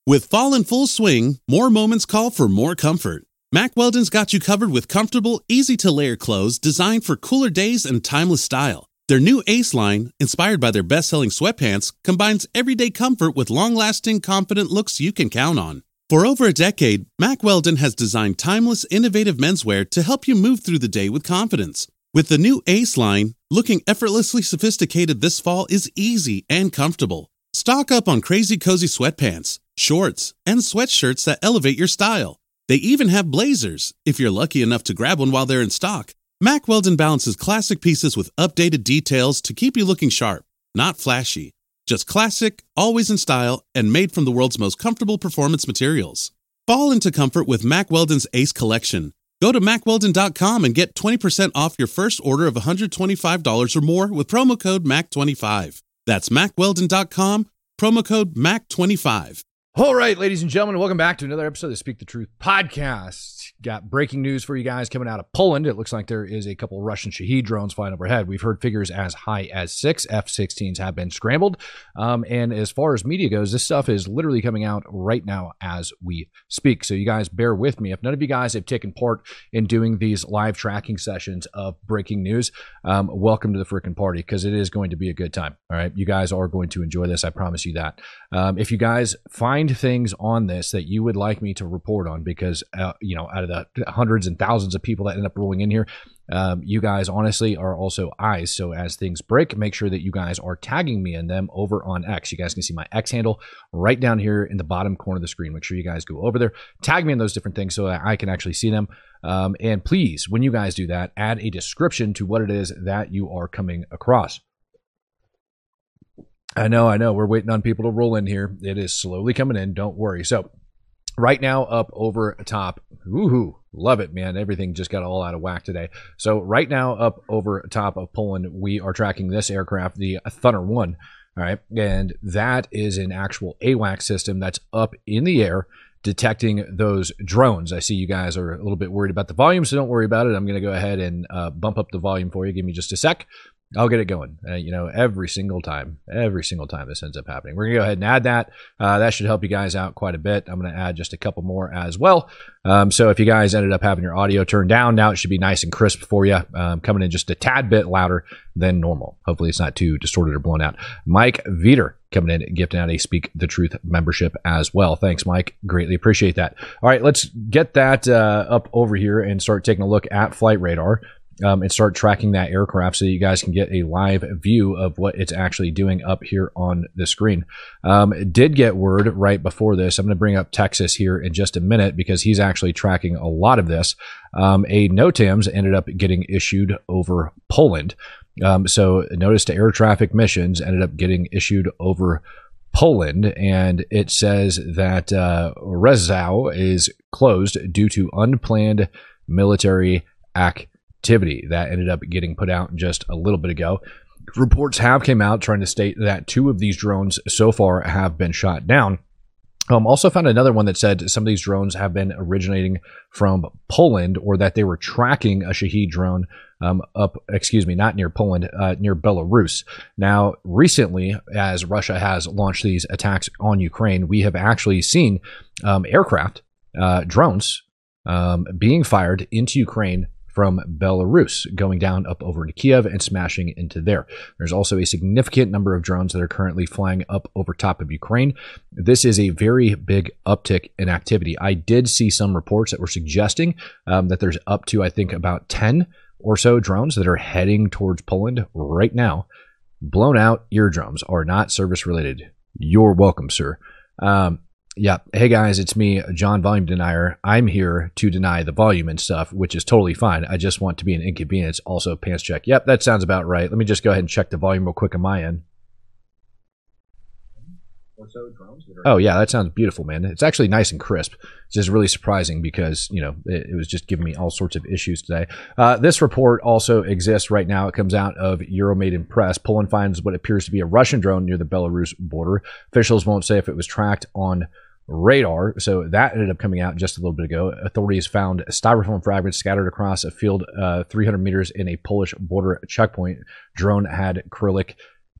With fall in full swing, more moments call for more comfort. Mack Weldon's got you covered with comfortable, easy-to-layer clothes designed for cooler days and timeless style. Their new Ace line, inspired by their best-selling sweatpants, combines everyday comfort with long-lasting, confident looks you can count on. For over a decade, Mack Weldon has designed timeless, innovative menswear to help you move through the day with confidence. With the new Ace line, looking effortlessly sophisticated this fall is easy and comfortable. Stock up on crazy cozy sweatpants, shorts, and sweatshirts that elevate your style. They even have blazers, if you're lucky enough to grab one while they're in stock. Mack Weldon balances classic pieces with updated details to keep you looking sharp, not flashy. Just classic, always in style, and made from the world's most comfortable performance materials. Fall into comfort with Mack Weldon's Ace Collection. Go to MackWeldon.com and get 20% off your first order of $125 or more with promo code MAC25. That's MackWeldon.com, promo code MAC25. All right, ladies and gentlemen, welcome back to another episode of the Speak the Truth podcast. Got breaking news for you guys coming out of Poland. It looks like there is a couple Russian Shahed drones flying overhead. We've heard figures as high as 6 F-16s have been scrambled. And as far as media goes, this stuff is literally coming out right now as we speak. So you guys bear with me. If none of you guys have taken part in doing these live tracking sessions of breaking news, welcome to the frickin' party, because it is going to be a good time. All right, you guys are going to enjoy this. I promise you that. If you guys find things on this that you would like me to report on, because out of the hundreds and thousands of people that end up rolling in here, you guys honestly are also eyes. So as things break, make sure that you guys are tagging me in them over on X. You guys can see my X handle right down here in the bottom corner of the screen. Make sure you guys go over there, tag me in those different things so that I can actually see them. And please, when you guys do that, add a description to what it is that you are coming across. I know. We're waiting on people to roll in here. It is slowly coming in. Don't worry. So right now up over top, woohoo, love it, man. Everything just got all out of whack today. So right now up over top of Poland, we are tracking this aircraft, the Thunder 1. All right. And that is an actual AWACS system that's up in the air detecting those drones. I see you guys are a little bit worried about the volume, so don't worry about it. I'm going to go ahead and bump up the volume for you. Give me just a sec. I'll get it going. Every single time this ends up happening. We're going to go ahead and add that. That should help you guys out quite a bit. I'm going to add just a couple more as well. So if you guys ended up having your audio turned down, now it should be nice and crisp for you, coming in just a tad bit louder than normal. Hopefully it's not too distorted or blown out. Mike Veter coming in, gifting out a Speak the Truth membership as well. Thanks, Mike. Greatly appreciate that. All right, let's get that up over here and start taking a look at flight radar. And start tracking that aircraft so that you guys can get a live view of what it's actually doing up here on the screen. Did get word right before this. I'm going to bring up Texas here in just a minute because he's actually tracking a lot of this. A NOTAMs ended up getting issued over Poland. So notice to air traffic missions ended up getting issued over Poland, and it says that Rzeszów is closed due to unplanned military activity. That ended up getting put out just a little bit ago. Reports have came out trying to state that 2 of these drones so far have been shot down. Also found another one that said some of these drones have been originating from Poland, or that they were tracking a Shahed drone not near Poland, near Belarus. Now, recently, as Russia has launched these attacks on Ukraine, we have actually seen aircraft, drones being fired into Ukraine from Belarus, going down up over to Kiev and smashing into there. There's also a significant number of drones that are currently flying up over top of Ukraine. This is a very big uptick in activity. I did see some reports that were suggesting that there's up to, I think, about 10 or so drones that are heading towards Poland right now. Blown out eardrums are not service related. You're welcome, sir. Yeah. Hey guys, it's me, John Volume Denier. I'm here to deny the volume and stuff, which is totally fine. I just want to be an inconvenience. Also, pants check. Yep, that sounds about right. Let me just go ahead and check the volume real quick on my end. Oh yeah, that sounds beautiful, man. It's actually nice and crisp. It's just really surprising because, it was just giving me all sorts of issues today. This report also exists right now. It comes out of Euromaidan Press. Poland finds what appears to be a Russian drone near the Belarus border. Officials won't say if it was tracked on radar, so that ended up coming out just a little bit ago. Authorities found styrofoam fragments scattered across a field 300 meters in a Polish border checkpoint. Drone had acrylic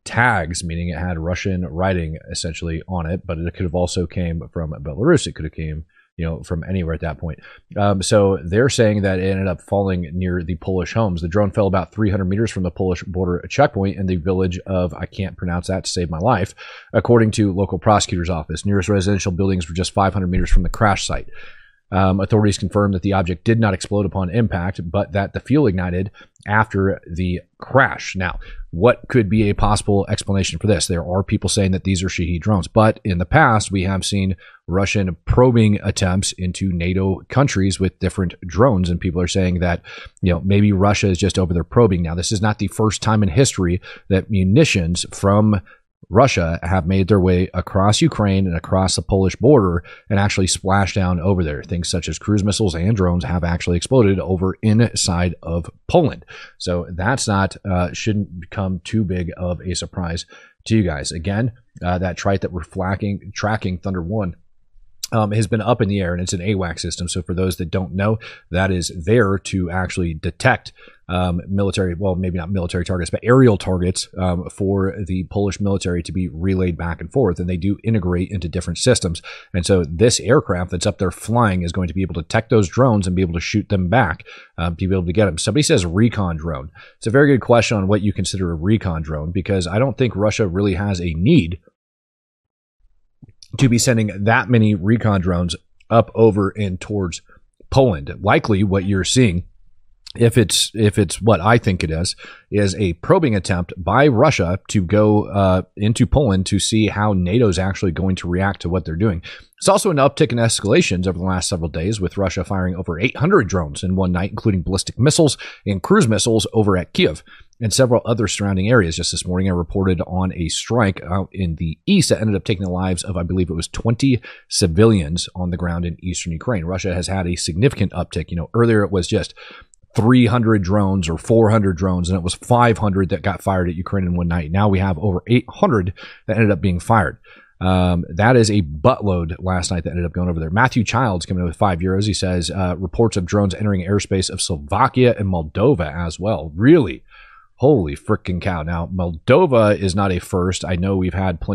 tags, meaning it had Russian writing essentially on it, but it could have also came from Belarus. It could have came, from anywhere at that point. So they're saying that it ended up falling near the Polish homes. The drone fell about 300 meters from the Polish border checkpoint in the village of, I can't pronounce that to save my life, according to local prosecutor's office. Nearest residential buildings were just 500 meters from the crash site. Authorities confirmed that the object did not explode upon impact, but that the fuel ignited after the crash. Now, what could be a possible explanation for this? There are people saying that these are Shahed drones, but in the past, we have seen Russian probing attempts into NATO countries with different drones, and people are saying that, maybe Russia is just over there probing. Now, this is not the first time in history that munitions from Russia have made their way across Ukraine and across the Polish border and actually splashed down over there. Things such as cruise missiles and drones have actually exploded over inside of Poland. So that's not, shouldn't become too big of a surprise to you guys. Again, that trite that we're tracking, Thunder 1, has been up in the air, and it's an AWACS system. So for those that don't know, that is there to actually detect military, well, maybe not military targets, but aerial targets for the Polish military to be relayed back and forth. And they do integrate into different systems. And so this aircraft that's up there flying is going to be able to detect those drones and be able to shoot them back, to be able to get them. Somebody says recon drone. It's a very good question on what you consider a recon drone, because I don't think Russia really has a need to be sending that many recon drones up over and towards Poland. Likely what you're seeing, if it's what I think it is a probing attempt by Russia to go into Poland to see how NATO is actually going to react to what they're doing. It's also an uptick in escalations over the last several days, with Russia firing over 800 drones in one night, including ballistic missiles and cruise missiles over at Kiev and several other surrounding areas. Just this morning, I reported on a strike out in the east that ended up taking the lives of, I believe it was 20 civilians on the ground in eastern Ukraine. Russia has had a significant uptick. Earlier it was just 300 drones or 400 drones, and it was 500 that got fired at Ukraine in one night. Now we have over 800 that ended up being fired. That is a buttload last night that ended up going over there. Matthew Childs coming in with €5. He says, reports of drones entering airspace of Slovakia and Moldova as well. Really? Holy freaking cow. Now, Moldova is not a first. I know we've had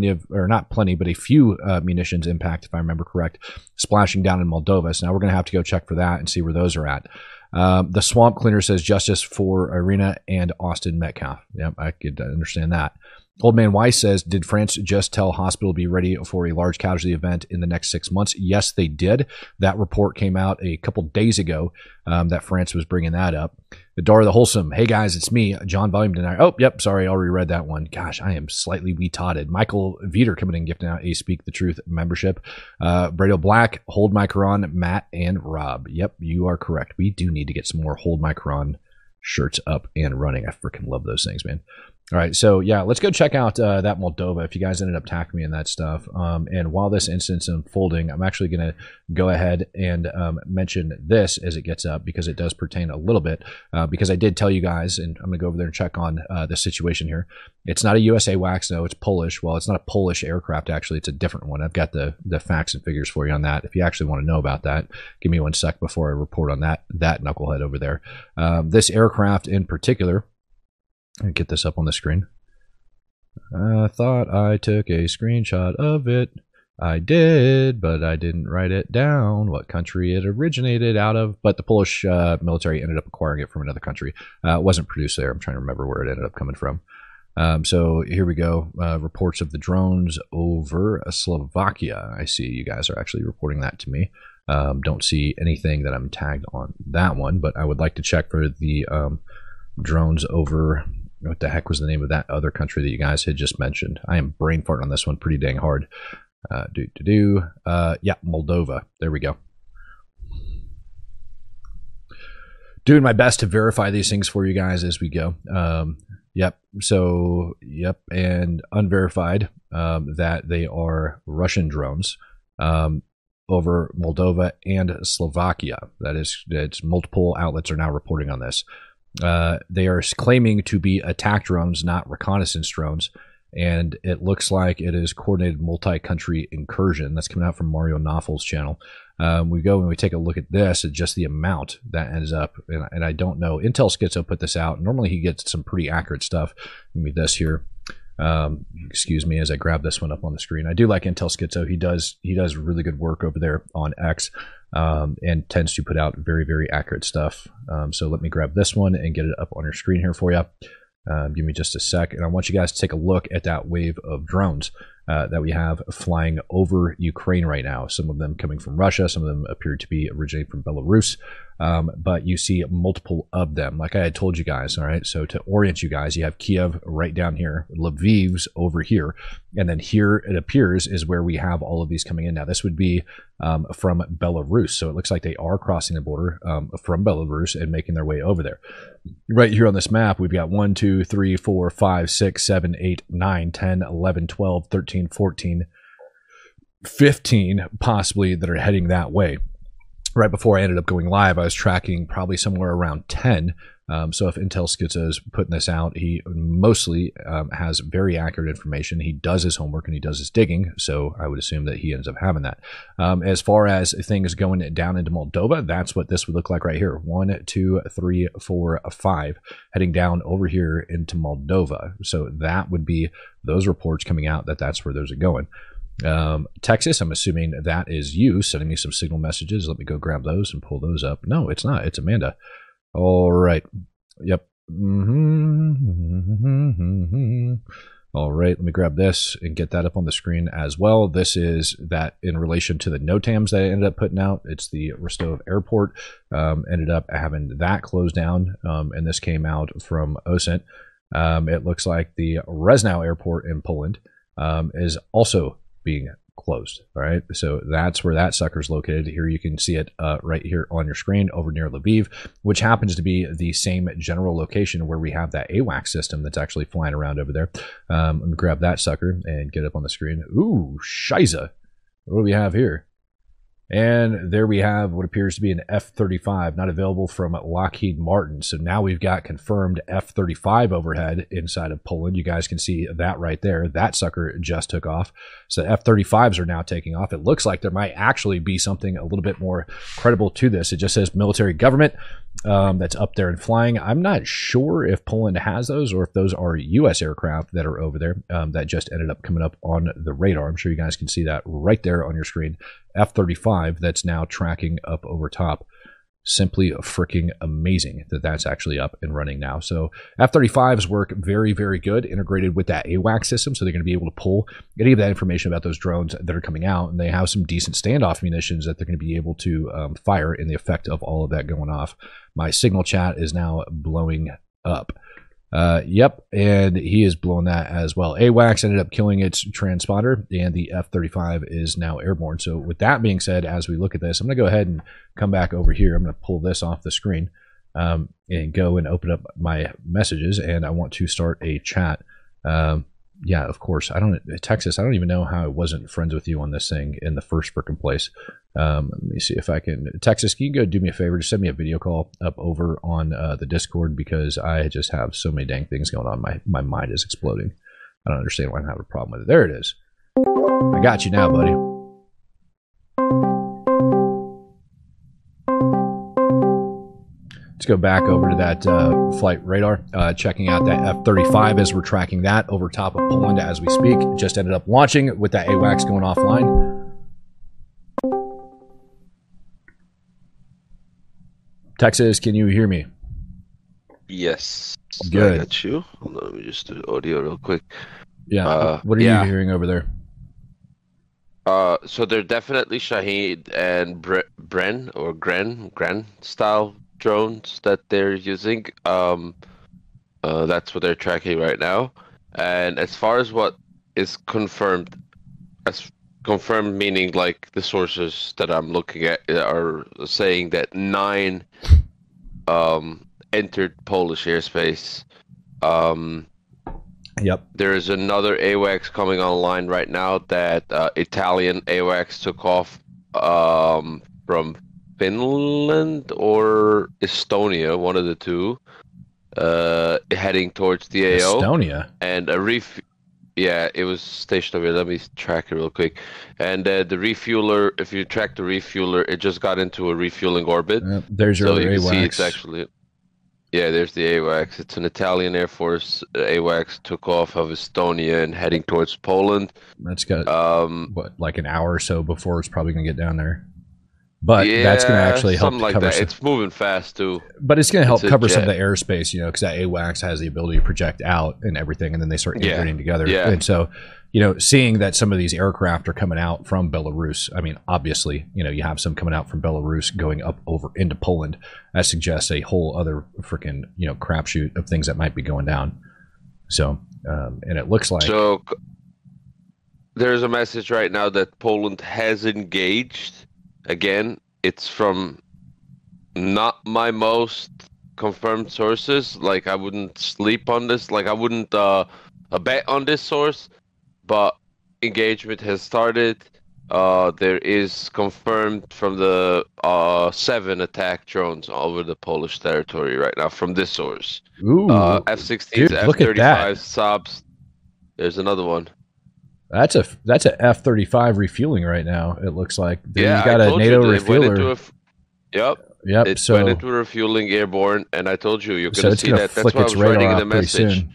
a few munitions impact, if I remember correct, splashing down in Moldova. So now we're going to have to go check for that and see where those are at. The Swamp Cleaner says justice for Irina and Austin Metcalf. Yep, I could understand that. Old Man Weiss says, did France just tell hospital to be ready for a large casualty event in the next 6 months? Yes, they did. That report came out a couple days ago that France was bringing that up. Adara the Wholesome. Hey, guys, it's me, John Volume Denier. Oh, yep, sorry, I already read that one. Gosh, I am slightly retarded. Michael Veter coming in, gifting out a Speak the Truth membership. Brado Black, Hold My Quran, Matt, and Rob. Yep, you are correct. We do need to get some more Hold My Quran shirts up and running. I freaking love those things, man. All right, so yeah, let's go check out that Moldova if you guys ended up tagging me in that stuff. And while this incident's unfolding, I'm actually going to go ahead and mention this as it gets up, because it does pertain a little bit, because I did tell you guys, and I'm going to go over there and check on the situation here. It's not a USA wax, no, it's Polish. Well, it's not a Polish aircraft, actually. It's a different one. I've got the facts and figures for you on that. If you actually want to know about that, give me 1 sec before I report on that knucklehead over there. This aircraft in particular, I'll get this up on the screen. I thought I took a screenshot of it. I did, but I didn't write it down, what country it originated out of. But the Polish military ended up acquiring it from another country. It wasn't produced there. I'm trying to remember where it ended up coming from. So here we go. Reports of the drones over Slovakia. I see you guys are actually reporting that to me. Don't see anything that I'm tagged on that one, but I would like to check for the drones over... What the heck was the name of that other country that you guys had just mentioned? I am brain farting on this one pretty dang hard. Yeah, Moldova. There we go. Doing my best to verify these things for you guys as we go. Yep. So, yep. And unverified that they are Russian drones over Moldova and Slovakia. It's multiple outlets are now reporting on this. They are claiming to be attack drones, not reconnaissance drones, and it looks like it is coordinated multi-country incursion. That's coming out from Mario Noffel's channel. We go and we take a look at this, at just the amount that ends up, and I don't know. Intel Schizo put this out. Normally he gets some pretty accurate stuff. Give me this here. Excuse me as I grab this one up on the screen. I do like Intel Schizo. He does really good work over there on X, and tends to put out very, very accurate stuff. So let me grab this one and get it up on your screen here for you. Give me just a sec, and I want you guys to take a look at that wave of drones that we have flying over Ukraine right now. Some of them coming from Russia, some of them appear to be originating from Belarus, but you see multiple of them. Like I had told you guys, all right? So to orient you guys, you have Kiev right down here, Lviv's over here, and then here it appears is where we have all of these coming in. Now, this would be from Belarus, so it looks like they are crossing the border from Belarus and making their way over there. Right here on this map, we've got 1, 2, 3, 4, 5, 6, 7, 8, 9, 10, 11, 12, 13, 14, 15 possibly that are heading that way. Right before I ended up going live, I was tracking probably somewhere around 10. So if Intel Schizo is putting this out, he mostly has very accurate information. He does his homework and he does his digging, so I would assume that he ends up having that. As far as things going down into Moldova, that's what this would look like right here. 1, 2, 3, 4, 5, heading down over here into Moldova. So that would be those reports coming out that that's where those are going. Texas, I'm assuming that is you sending me some signal messages. Let me go grab those and pull those up. No, it's not. It's Amanda. All right. Yep. All right. Let me grab this and get that up on the screen as well. This is that in relation to the NOTAMs that I ended up putting out. It's the Rostov Airport. Ended up having that closed down, and this came out from OSINT. It looks like the Reznow Airport in Poland is also being closed. All right, so that's where that sucker's located. Here you can see it right here on your screen over near Lviv, which happens to be the same general location where we have that AWACS system that's actually flying around over there. Let me grab that sucker and get up on the screen. Ooh, shiza. What do we have here? And there we have what appears to be an F-35, not available from Lockheed Martin. So now we've got confirmed F-35 overhead inside of Poland. You guys can see that right there. That sucker just took off. So F-35s are now taking off. It looks like there might actually be something a little bit more credible to this. It just says military government that's up there and flying. I'm not sure if Poland has those or if those are U.S. aircraft that are over there that just ended up coming up on the radar. I'm sure you guys can see that right there on your screen. F-35 that's now tracking up over top. Simply freaking amazing that that's actually up and running now. So F-35s work very, very good integrated with that AWACS system, so they're going to be able to pull any of that information about those drones that are coming out, and they have some decent standoff munitions that they're going to be able to fire in the effect of all of that going off. My signal chat is now blowing up. Yep, and he is blowing that as well. AWACS ended up killing its transponder, and the F-35 is now airborne. So with that being said, as we look at this, I'm going to go ahead and come back over here. I'm going to pull this off the screen and go and open up my messages, and I want to start a chat. Yeah, of course. Texas, I don't even know how I wasn't friends with you on this thing in the first frickin' place. Let me see if I can. Texas, can you go do me a favor? Just send me a video call up over on the Discord, because I just have so many dang things going on. My mind is exploding. I don't understand why I'm having a problem with it. There it is. I got you now, buddy. Let's go back over to that flight radar, checking out that F-35 as we're tracking that over top of Poland as we speak. Just ended up launching with that AWACS going offline. Texas, can you hear me? Yes. Good. I got you. Hold on, let me just do audio real quick. Yeah. What are you hearing over there? So they're definitely Shahed and Gren style drones that they're using. That's what they're tracking right now. And as far as what is confirmed, meaning like the sources that I'm looking at are saying that 9 entered Polish airspace. Yep. There is another AWACS coming online right now that Italian AWACS took off from Finland or Estonia, one of the two, heading towards the AO. Estonia? And yeah, it was stationed over here. Let me track it real quick. And the refueler, if you track the refueler, it just got into a refueling orbit. There's your so you AWACS. can see it's actually... Yeah, there's the AWACS. It's an Italian Air Force AWACS, took off of Estonia and heading towards Poland. That's got Um, like an hour or so before it's probably going to get down there. But that's going to yeah, actually help something like cover that. some, It's moving fast too. but it's going to help It's a cover some of jet. the airspace, because that AWACS has the ability to project out and everything, and then they start Yeah. integrating together. Yeah. And so, seeing that some of these aircraft are coming out from Belarus, I mean, obviously, you have some coming out from Belarus going up over into Poland. That suggests a whole other freaking, crapshoot of things that might be going down. So, and it looks like So there's a message right now that Poland has engaged. Again, it's from not my most confirmed sources. Like, I wouldn't sleep on this. Like, I wouldn't bet on this source, but engagement has started. There is confirmed from the 7 attack drones over the Polish territory right now from this source. ooh, F-16s, dude, look at that. F-35 subs. There's another one. That's a F-35 refueling right now. It looks like Yeah, you got I a told NATO you it went into refueler. Yep, Yep. it So went into refueling airborne, and I told you you're so gonna it's see going to that. That's flick why I its was writing radar in the off pretty message. soon.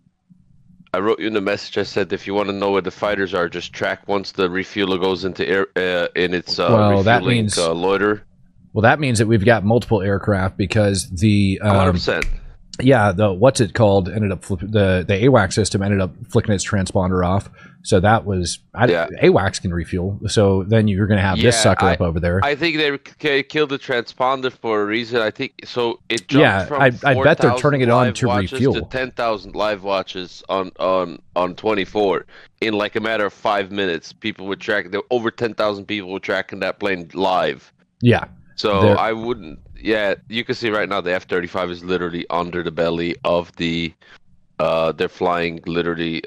I wrote you in the message. I said if you want to know where the fighters are, just track once the refueler goes into air in its Well, that refueling means- loiter. Well, that means that we've got multiple aircraft because the 100%. the what's it called ended up the AWACS system ended up flicking its transponder off. So that was Yeah. AWACS can refuel. So then you're going to have this Yeah, sucker up over there. I think they killed the transponder for a reason. I think so. It jumped Yeah, from I bet they're 4,000 turning it on live to watches refuel. to 10,000 live watches on 24 in like a matter of 5 minutes. People were tracking. There were over 10,000 people were tracking that plane live. Yeah. So They're- I wouldn't. Yeah, you can see right now the F-35 is literally under the belly of the. They're flying literally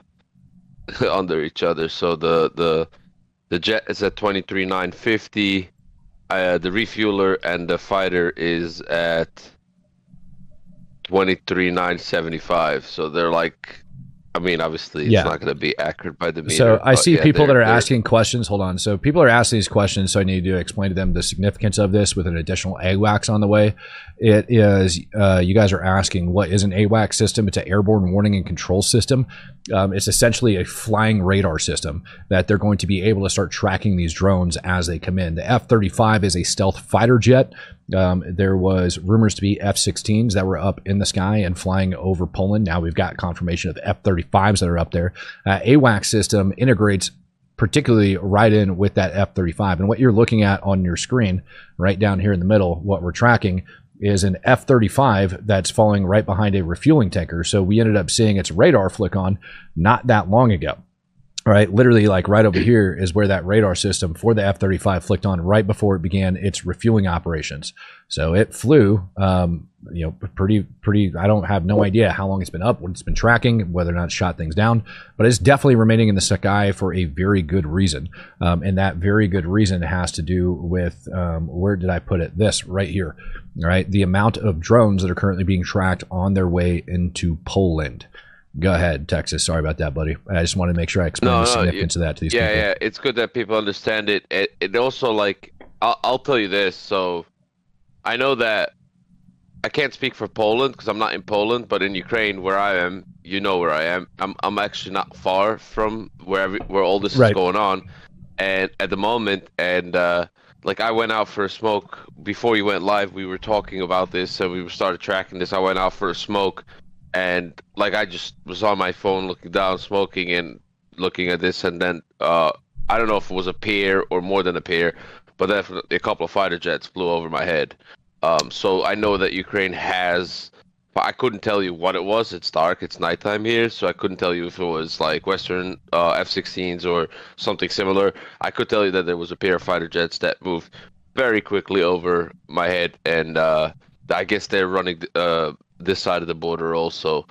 under each other. So the jet is at 23,950. The refueler and the fighter is at 23,975. So they're like, I mean, obviously it's Yeah. not going to be accurate by the meter. So I but see yeah, people that are they're- asking questions. Hold on. So people are asking these questions. So I need to explain to them the significance of this with an additional AWACS on the way. It is, you guys are asking, what is an AWACS system? It's an airborne warning and control system. It's essentially a flying radar system that they're going to be able to start tracking these drones as they come in. The F-35 is a stealth fighter jet. There was rumors to be F-16s that were up in the sky and flying over Poland. Now we've got confirmation of F-35s that are up there. AWACS system integrates particularly right in with that F-35. And what you're looking at on your screen right down here in the middle, what we're tracking is an F-35 that's falling right behind a refueling tanker. So we ended up seeing its radar flick on not that long ago. Right, literally, like right over here is where that radar system for the F-35 flicked on right before it began its refueling operations. So it flew, pretty. I don't have no idea how long it's been up, what it's been tracking, whether or not it shot things down, but it's definitely remaining in the sky for a very good reason. And that very good reason has to do with where did I put it? This right here. All right, the amount of drones that are currently being tracked on their way into Poland. Go ahead, Texas. Sorry about that, buddy. I just wanted to make sure I explained the significance of that to these people. Yeah, it's good that people understand it. It also, like, I'll tell you this. So I know that I can't speak for Poland because I'm not in Poland, but in Ukraine, where I am, you know where I am. I'm actually not far from where all this is Right. going on, and at the moment, and like I went out for a smoke before you went live. We were talking about this, and we started tracking this. I went out for a smoke. And like I just was on my phone looking down, smoking and looking at this, and then I don't know if it was a pair or more than a pair, but definitely a couple of fighter jets flew over my head. So I know that Ukraine has. I couldn't tell you what it was. It's dark. It's nighttime here, so I couldn't tell you if it was like Western F-16s or something similar. I could tell you that there was a pair of fighter jets that moved very quickly over my head, and I guess they're running this side of the border also.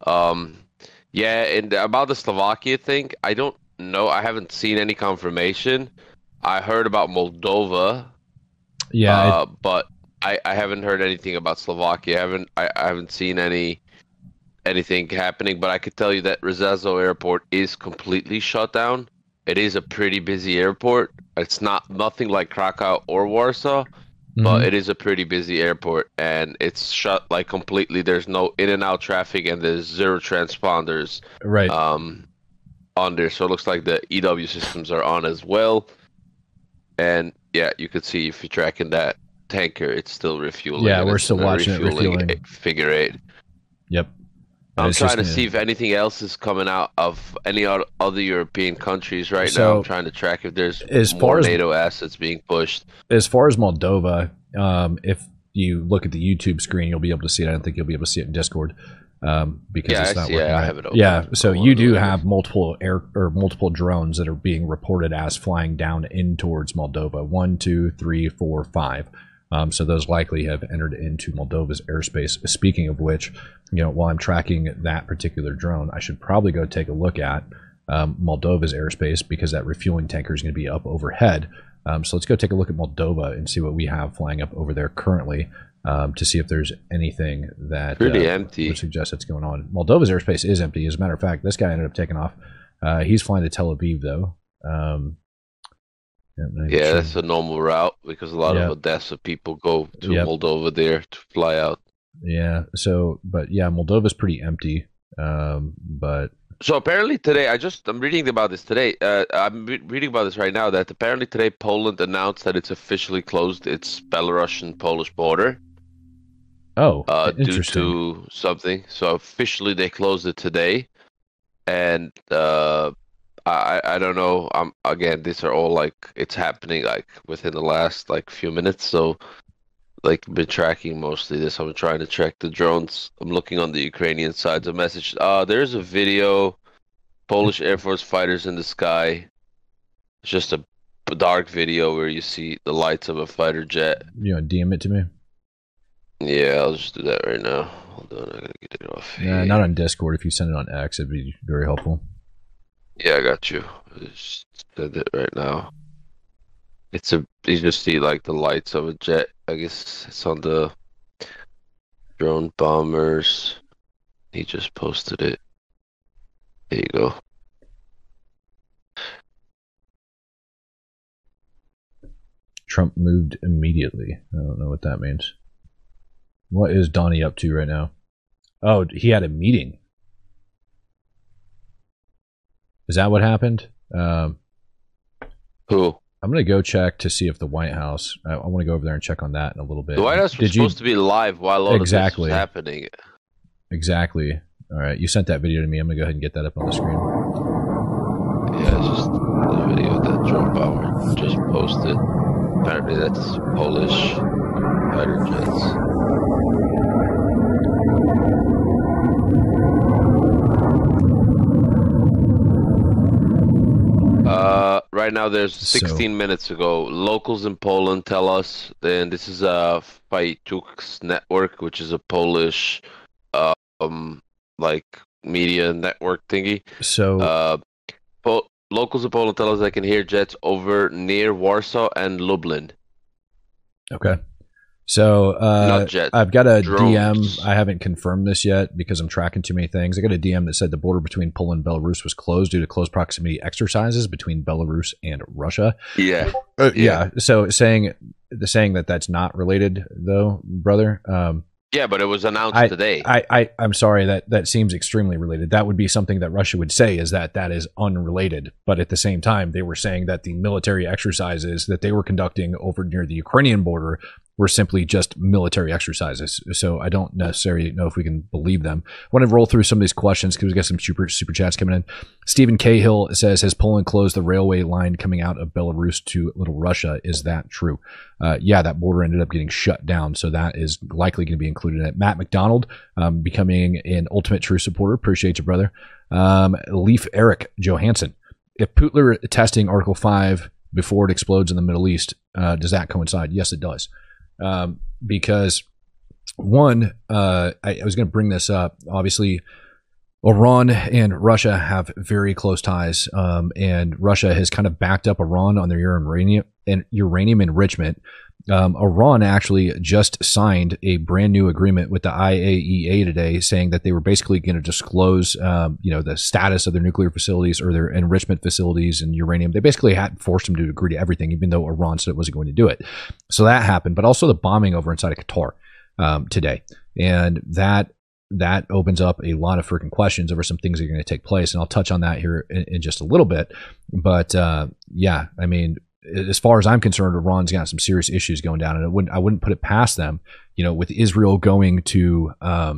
Yeah, and about the Slovakia thing, I don't know. I haven't seen any confirmation. I heard about Moldova, Yeah, but I haven't heard anything about Slovakia. I haven't seen anything happening. But I could tell you that Rzeszów Airport is completely shut down. It is a pretty busy airport. It's nothing like Krakow or Warsaw, but it is a pretty busy airport, and it's shut like completely. There's no in and out traffic, and there's zero transponders Right. on there. So it looks like the EW systems are on as well. And yeah, you could see if you're tracking that tanker, it's still refueling. Yeah, and we're it's still in a watching it refueling. Figure 8. Yep. I'm It's trying to just see if anything else is coming out of any other European countries right So, now. I'm trying to track if there's as more far as- NATO assets being pushed. As far as Moldova, if you look at the YouTube screen, you'll be able to see it. I don't think you'll be able to see it in Discord because Yeah, it's I not see. working. Yeah, I right. have it open. Yeah, so I you wanna do look at have multiple drones that are being reported as flying down in towards Moldova. 1, 2, 3, 4, 5. So those likely have entered into Moldova's airspace. Speaking of which, while I'm tracking that particular drone, I should probably go take a look at Moldova's airspace because that refueling tanker is going to be up overhead. So let's go take a look at Moldova and see what we have flying up over there currently to see if there's anything that Pretty empty. would suggest that's going on. Moldova's airspace is empty. As a matter of fact, this guy ended up taking off. He's flying to Tel Aviv, though. Yeah, that's a normal route because a lot Yep. of Odessa people go to Yep. Moldova there to fly out. Yeah. So, but yeah, Moldova's pretty empty. But So apparently today, I'm reading about this today. I'm reading about this right now that apparently today Poland announced that it's officially closed its Belarusian-Polish border due interesting. to something. So officially they closed it today, and I don't know. Again, these are all like it's happening like within the last like few minutes. So like been tracking mostly this. I'm trying to track the drones. I'm looking on the Ukrainian side. The message. There's a video. Polish Air Force fighters in the sky. It's just a dark video where you see the lights of a fighter jet. DM it to me. Yeah, I'll just do that right now. Hold on, I gotta get it off. Yeah, not on Discord. If you send it on X, it'd be very helpful. Yeah, I got you. I just did it right now. You just see like the lights of a jet. I guess it's on the drone bombers. He just posted it. There you go. Trump moved immediately. I don't know what that means. What is Donnie up to right now? Oh, he had a meeting. Is that what happened? Who? I'm going to go check to see if the White House. I want to go over there and check on that in a little bit. The White House was supposed to be live while all of this was happening. Exactly. All right, you sent that video to me. I'm going to go ahead and get that up on the screen. Yeah, it's just the video that drone bomber just posted. Apparently that's Polish fighter jets. Right now there's 16 minutes ago. Locals in Poland tell us, and this is a Fajtuk's network, which is a Polish like media network thingy. So locals in Poland tell us they can hear jets over near Warsaw and Lublin. Okay. So Not jet, I've got a drones. DM. I haven't confirmed this yet because I'm tracking too many things. I got a DM that said the border between Poland and Belarus was closed due to close proximity exercises between Belarus and Russia. Yeah. Yeah. So saying that that's not related though, brother. Yeah, but it was announced today. I'm sorry, that seems extremely related. That would be something that Russia would say is that is unrelated. But at the same time, they were saying that the military exercises that they were conducting over near the Ukrainian border were simply just military exercises. So I don't necessarily know if we can believe them. I want to roll through some of these questions because we got some super chats coming in. Stephen Cahill says, has Poland closed the railway line coming out of Belarus to Little Russia? Is that true? Yeah, that border ended up getting shut down. So that is likely going to be included in it. Matt McDonald, becoming an Ultimate True supporter. Appreciate you, brother. Leaf Eric Johansson. If Putler testing Article 5 before it explodes in the Middle East, does that coincide? Yes, it does. Because one, I was going to bring this up. Obviously, Iran and Russia have very close ties, and Russia has kind of backed up Iran on their uranium enrichment. Iran actually just signed a brand new agreement with the IAEA today, saying that they were basically going to disclose, the status of their nuclear facilities or their enrichment facilities and uranium. They basically had forced them to agree to everything, even though Iran said it wasn't going to do it. So that happened, but also the bombing over inside of Qatar today, and that opens up a lot of freaking questions over some things that are going to take place, and I'll touch on that here in just a little bit. But I mean, as far as I'm concerned, Iran's got some serious issues going down, and I wouldn't put it past them. With Israel going to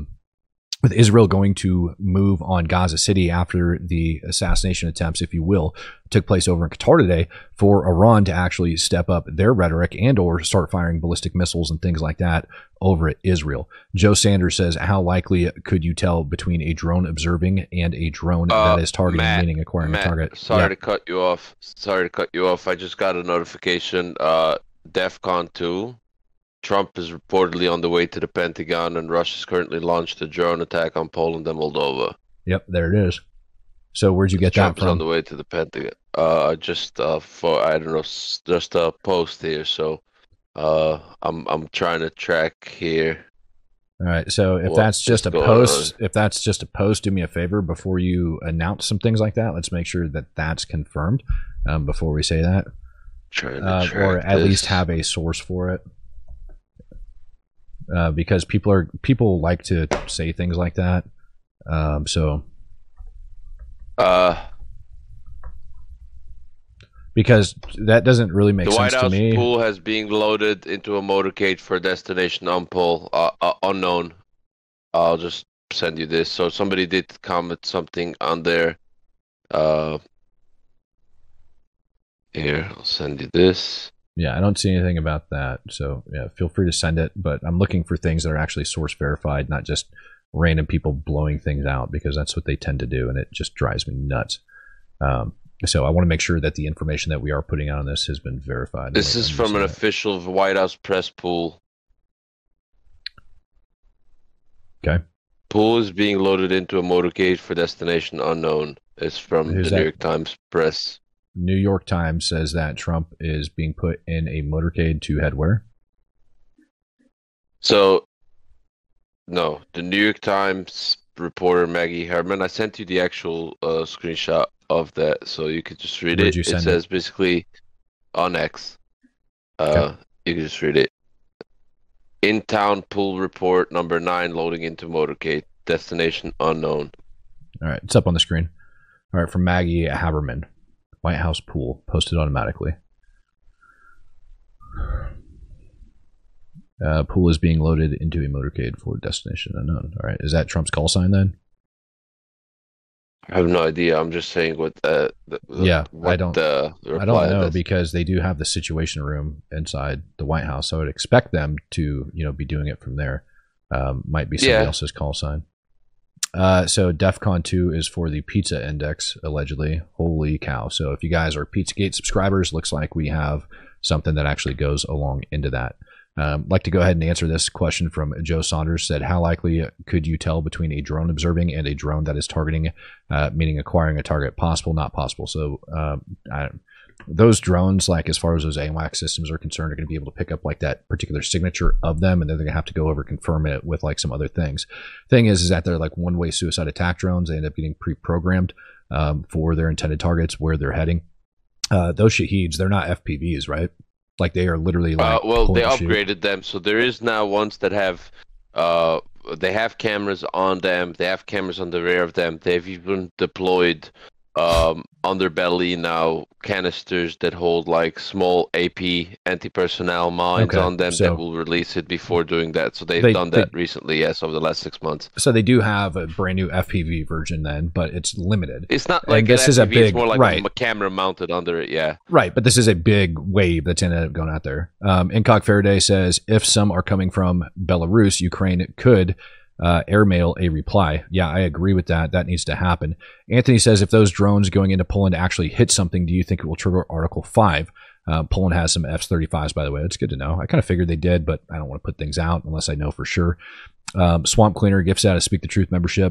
move on Gaza City after the assassination attempts, if you will, took place over in Qatar today, for Iran to actually step up their rhetoric and or start firing ballistic missiles and things like that over at Israel. Joe Sanders says, how likely could you tell between a drone observing and a drone that is targeting, meaning acquiring a target? Sorry to cut you off. I just got a notification. DEFCON 2. Trump is reportedly on the way to the Pentagon, and Russia's currently launched a drone attack on Poland and Moldova. Yep, there it is. So where'd you get Trump that from? Trump's on the way to the Pentagon. Just a post here. So, I'm trying to track here. All right. So if that's just a post, do me a favor before you announce some things like that. Let's make sure that that's confirmed before we say that, or at least have a source for it. Because people like to say things like that. Because that doesn't really make sense to me. The White House pool has been loaded into a motorcade for destination unknown. I'll just send you this. So somebody did comment something on there. Here, I'll send you this. Yeah, I don't see anything about that. So yeah, feel free to send it. But I'm looking for things that are actually source verified, not just random people blowing things out, because that's what they tend to do, and it just drives me nuts. So I want to make sure that the information that we are putting out on this has been verified. This is from an official White House press pool. Okay. Pool is being loaded into a motorcade for destination unknown. It's from the New York Times press. New York Times says that Trump is being put in a motorcade to head where? So, no, the New York Times reporter Maggie Herman. I sent you the actual screenshot of that, so you could just read it. It says basically on X. You can just read it. In town pool report number 9 loading into motorcade. Destination unknown. All right, it's up on the screen. All right, from Maggie Haberman. White House pool posted automatically. Pool is being loaded into a motorcade for destination unknown. All right, is that Trump's call sign then? I have no idea. I'm just saying what. I don't know, because they do have the Situation Room inside the White House. So I would expect them to, be doing it from there. Might be somebody else's call sign. So DEFCON 2 is for the Pizza Index, allegedly. Holy cow. So if you guys are Pizzagate subscribers, looks like we have something that actually goes along into that. Like to go ahead and answer this question from Joe Saunders. Said, how likely could you tell between a drone observing and a drone that is targeting, meaning acquiring a target? Possible, not possible. So those drones, like as far as those AWACS systems are concerned, are going to be able to pick up like that particular signature of them, and then they're going to have to go over confirm it with like some other things. Thing is that they're like one-way suicide attack drones. They end up getting pre-programmed for their intended targets, where they're heading. Those Shaheeds, they're not FPVs, right? Like they are literally like. They upgraded them, so there is now ones that have. They have cameras on them. They have cameras on the rear of them. They've even deployed underbelly now canisters that hold like small AP anti-personnel mines on them that will release it before doing that. So they've done that recently, yes, over the last 6 months. So they do have a brand new FPV version then, but it's limited. It's not like this is a big, it's more like a camera mounted under it, yeah. Right, but this is a big wave that's ended up going out there. Incock Faraday says, if some are coming from Belarus, Ukraine could airmail a reply. Yeah, I agree with that. That needs to happen. Anthony says, if those drones going into Poland actually hit something, do you think it will trigger Article 5? Poland has some F-35s, by the way. That's good to know. I kind of figured they did, but I don't want to put things out unless I know for sure. Swamp Cleaner gifts out a Speak the Truth membership.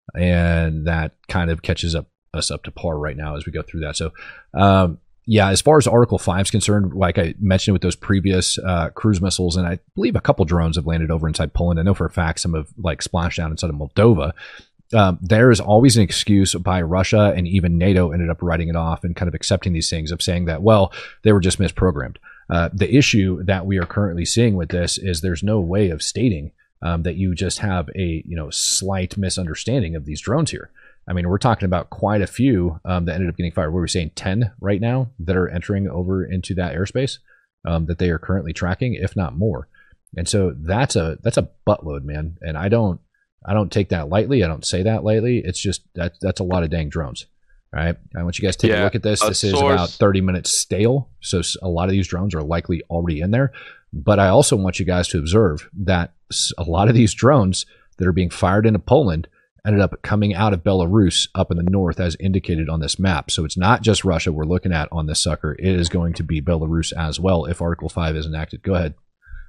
and that kind of catches us up to par right now as we go through that. So, yeah, as far as Article 5 is concerned, like I mentioned with those previous cruise missiles, and I believe a couple drones have landed over inside Poland. I know for a fact some have like splashed down inside of Moldova. There is always an excuse by Russia, and even NATO ended up writing it off and kind of accepting these things of saying that, well, they were just misprogrammed. The issue that we are currently seeing with this is there's no way of stating that you just have a slight misunderstanding of these drones here. I mean, we're talking about quite a few that ended up getting fired. What were we saying, 10 right now that are entering over into that airspace that they are currently tracking, if not more. And so that's a buttload, man. And I don't take that lightly. I don't say that lightly. It's just that's a lot of dang drones. All right. I want you guys to take a look at this. This is about 30 minutes stale. So a lot of these drones are likely already in there. But I also want you guys to observe that a lot of these drones that are being fired into Poland ended up coming out of Belarus up in the north as indicated on this map. So it's not just Russia we're looking at on this sucker. It is going to be Belarus as well if Article 5 is enacted. Go ahead.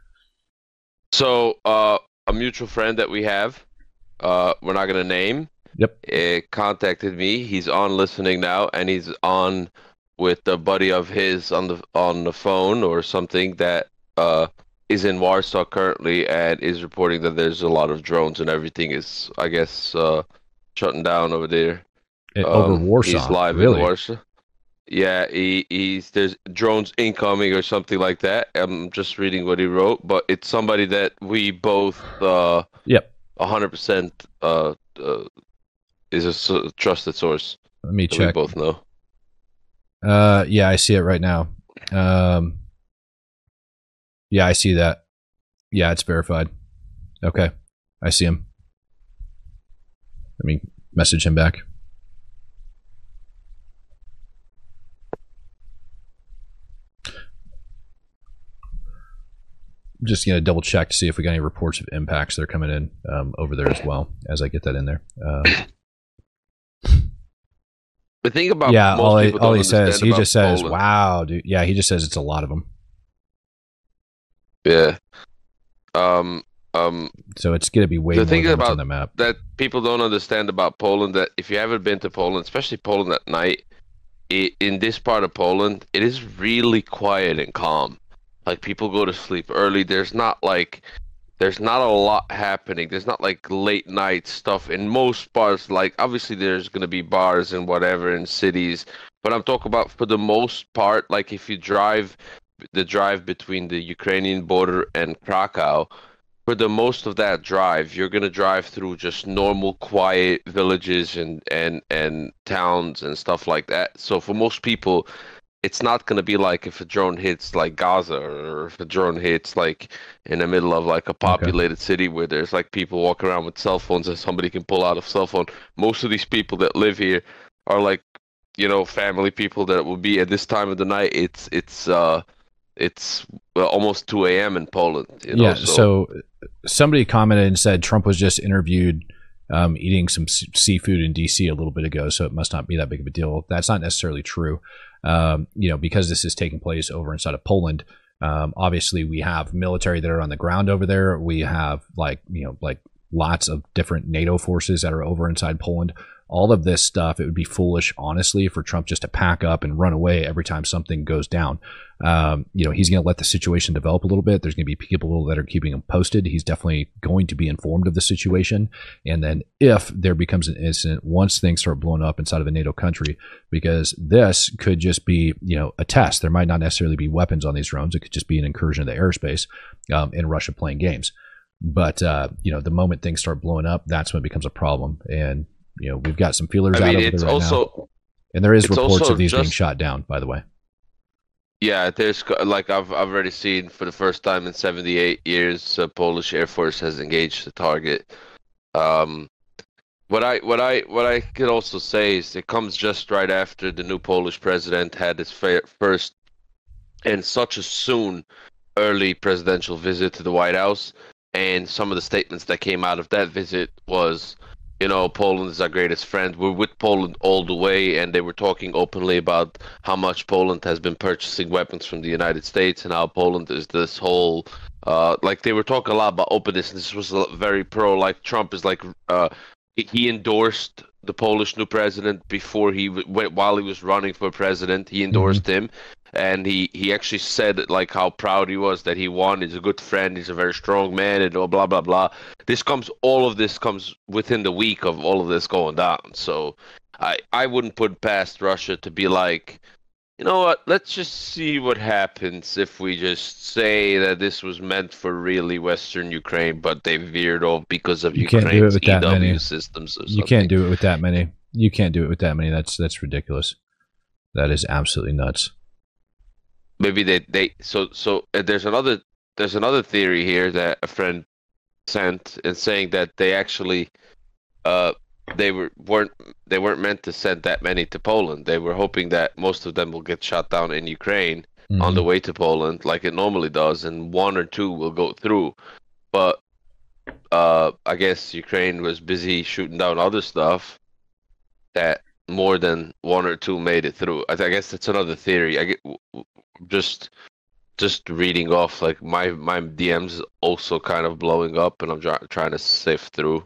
So a mutual friend that we have, we're not going to name, contacted me. He's on listening now, and he's on with a buddy of his on the phone or something that is in Warsaw currently and is reporting that there's a lot of drones and everything is, I guess, shutting down over there. Over Warsaw. He's live in Warsaw. Yeah, there's drones incoming or something like that. I'm just reading what he wrote, but it's somebody that we both 100% is a trusted source. Let me check. We both know. Yeah, I see it right now. Yeah, I see that. Yeah, it's verified. Okay, I see him. Let me message him back. Just going to double check to see if we got any reports of impacts that are coming in over there as well as I get that in there. The thing about all he says, he just says, Poland. Wow, dude. Yeah, he just says it's a lot of them. Yeah. So it's going to be way more than what's on the map. That people don't understand about Poland, that if you haven't been to Poland, especially Poland at night, in this part of Poland, it is really quiet and calm. Like, people go to sleep early. There's not a lot happening. There's not like late night stuff in most parts. Like, obviously there's going to be bars and whatever in cities, but I'm talking about for the most part, like if you drive between the Ukrainian border and Krakow, for the most of that drive, you're going to drive through just normal, quiet villages and towns and stuff like that. So for most people, it's not going to be like if a drone hits like Gaza, or if a drone hits like in the middle of like a populated city where there's like people walking around with cell phones and somebody can pull out a cell phone. Most of these people that live here are like, family people that will be at this time of the night. It's almost 2 a.m. in Poland. So somebody commented and said Trump was just interviewed eating some seafood in D.C. a little bit ago, so it must not be that big of a deal. That's not necessarily true. Because this is taking place over inside of Poland. Obviously, we have military that are on the ground over there. We have like lots of different NATO forces that are over inside Poland. All of this stuff, it would be foolish, honestly, for Trump just to pack up and run away every time something goes down. He's going to let the situation develop a little bit. There's going to be people that are keeping him posted. He's definitely going to be informed of the situation. And then if there becomes an incident, once things start blowing up inside of a NATO country, because this could just be, a test. There might not necessarily be weapons on these drones. It could just be an incursion of the airspace in Russia playing games. But, the moment things start blowing up, that's when it becomes a problem. And, we've got some feelers out over there right now. And there is reports of these being shot down, by the way. Yeah, there's like I've already seen for the first time in 78 years, Polish Air Force has engaged the target. What I could also say is it comes just right after the new Polish president had his first and such a soon early presidential visit to the White House, and some of the statements that came out of that visit was, Poland is our greatest friend. We're with Poland all the way, and they were talking openly about how much Poland has been purchasing weapons from the United States and how Poland is this whole, they were talking a lot about openness. This was very pro, like Trump is like, he endorsed the Polish new president before while he was running for president. He endorsed him, and he actually said like how proud he was that he won. He's a good friend. He's a very strong man, and blah blah blah. All of this comes within the week of all of this going down. So I wouldn't put past Russia to be like, you know what? Let's just see what happens if we just say that this was meant for really Western Ukraine, but they veered off because of Ukraine's EW systems or something. You can't do it with that many. You can't do it with that many. That's ridiculous. That is absolutely nuts. Maybe there's another theory here that a friend sent in saying that they actually they weren't meant to send that many to Poland. They were hoping that most of them will get shot down in Ukraine on the way to Poland, like it normally does, and 1 or 2 will go through. But I guess Ukraine was busy shooting down other stuff that more than 1 or 2 made it through. I guess that's another theory. I get just reading off, like my DMs also kind of blowing up, and I'm trying to sift through.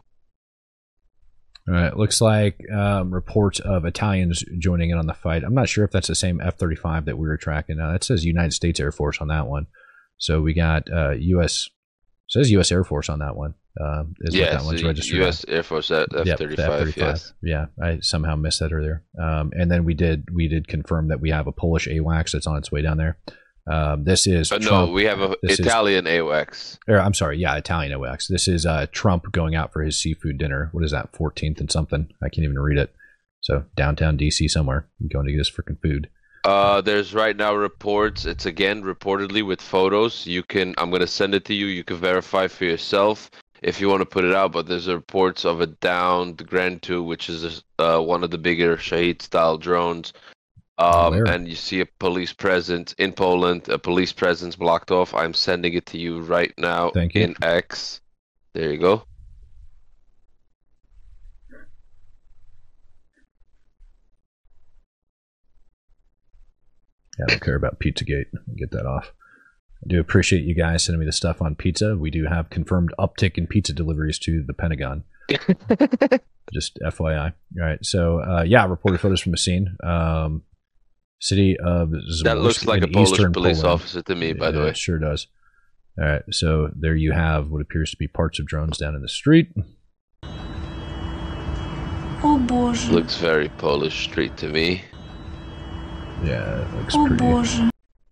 All right, looks like reports of Italians joining in on the fight. I'm not sure if that's the same F-35 that we were tracking. That says United States Air Force on that one. So we got says U.S. Air Force on that one. Is what that one's registered. U.S. Air Force at F-35. Yep, F-35. Yes. Yeah, I somehow missed that earlier. And then we did confirm that we have a Polish AWACS that's on its way down there. This is Trump. No, we have an Italian AWACS. I'm sorry, yeah, Italian AWACS. This is Trump going out for his seafood dinner. What is that, 14th and something? I can't even read it. So downtown D.C. somewhere, going to get his freaking food. There's right now reports. It's again reportedly with photos. I'm going to send it to you. You can verify for yourself if you want to put it out. But there's reports of a downed Grand 2, which is one of the bigger Shahed-style drones. And you see a police presence in Poland, a police presence blocked off. I'm sending it to you right now. Thank you. In X. There you go. I don't care about Pizzagate. Get that off. I do appreciate you guys sending me the stuff on pizza. We do have confirmed uptick in pizza deliveries to the Pentagon. Just FYI. All right. So, reported photos from the scene. City of Zborsk. That looks like a Polish police officer to me, by the way. It sure does. All right. So, there you have what appears to be parts of drones down in the street. Oh, Boże. Looks very Polish street to me. Yeah, it looks Oh, pretty. Boże.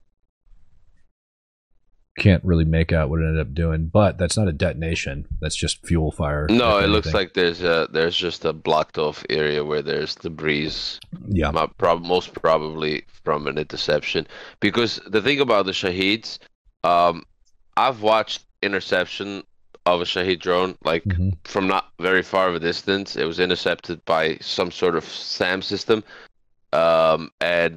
Can't really make out what it ended up doing, but that's not a detonation. That's just fuel fire. No, it looks like there's just a blocked off area where there's debris. Yeah, most probably from an interception. Because the thing about the Shahed, I've watched interception of a Shahed drone from not very far of a distance. It was intercepted by some sort of SAM system, and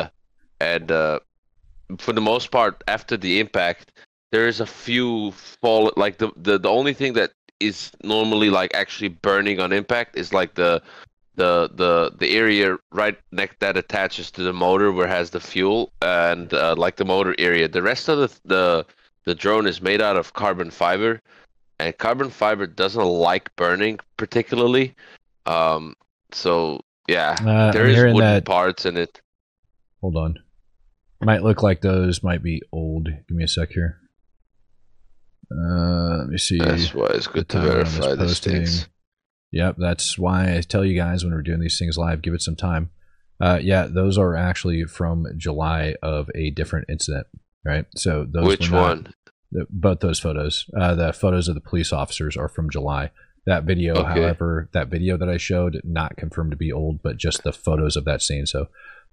for the most part, after the impact, there is a few fall. Like the only thing that is normally like actually burning on impact is like the area right next that attaches to the motor where it has the fuel and like the motor area. The rest of the drone is made out of carbon fiber, and carbon fiber doesn't like burning particularly. So yeah, there is wooden parts in it. Hold on. Might look like those might be old. Give me a sec here. Let me see. That's why it's good to verify these things. Yep, that's why I tell you guys when we're doing these things live, give it some time. Yeah, those are actually from July of a different incident, right? So those. Which one? Both those photos. The photos of the police officers are from July. That video, however, that video that I showed, not confirmed to be old, but just the photos of that scene. So,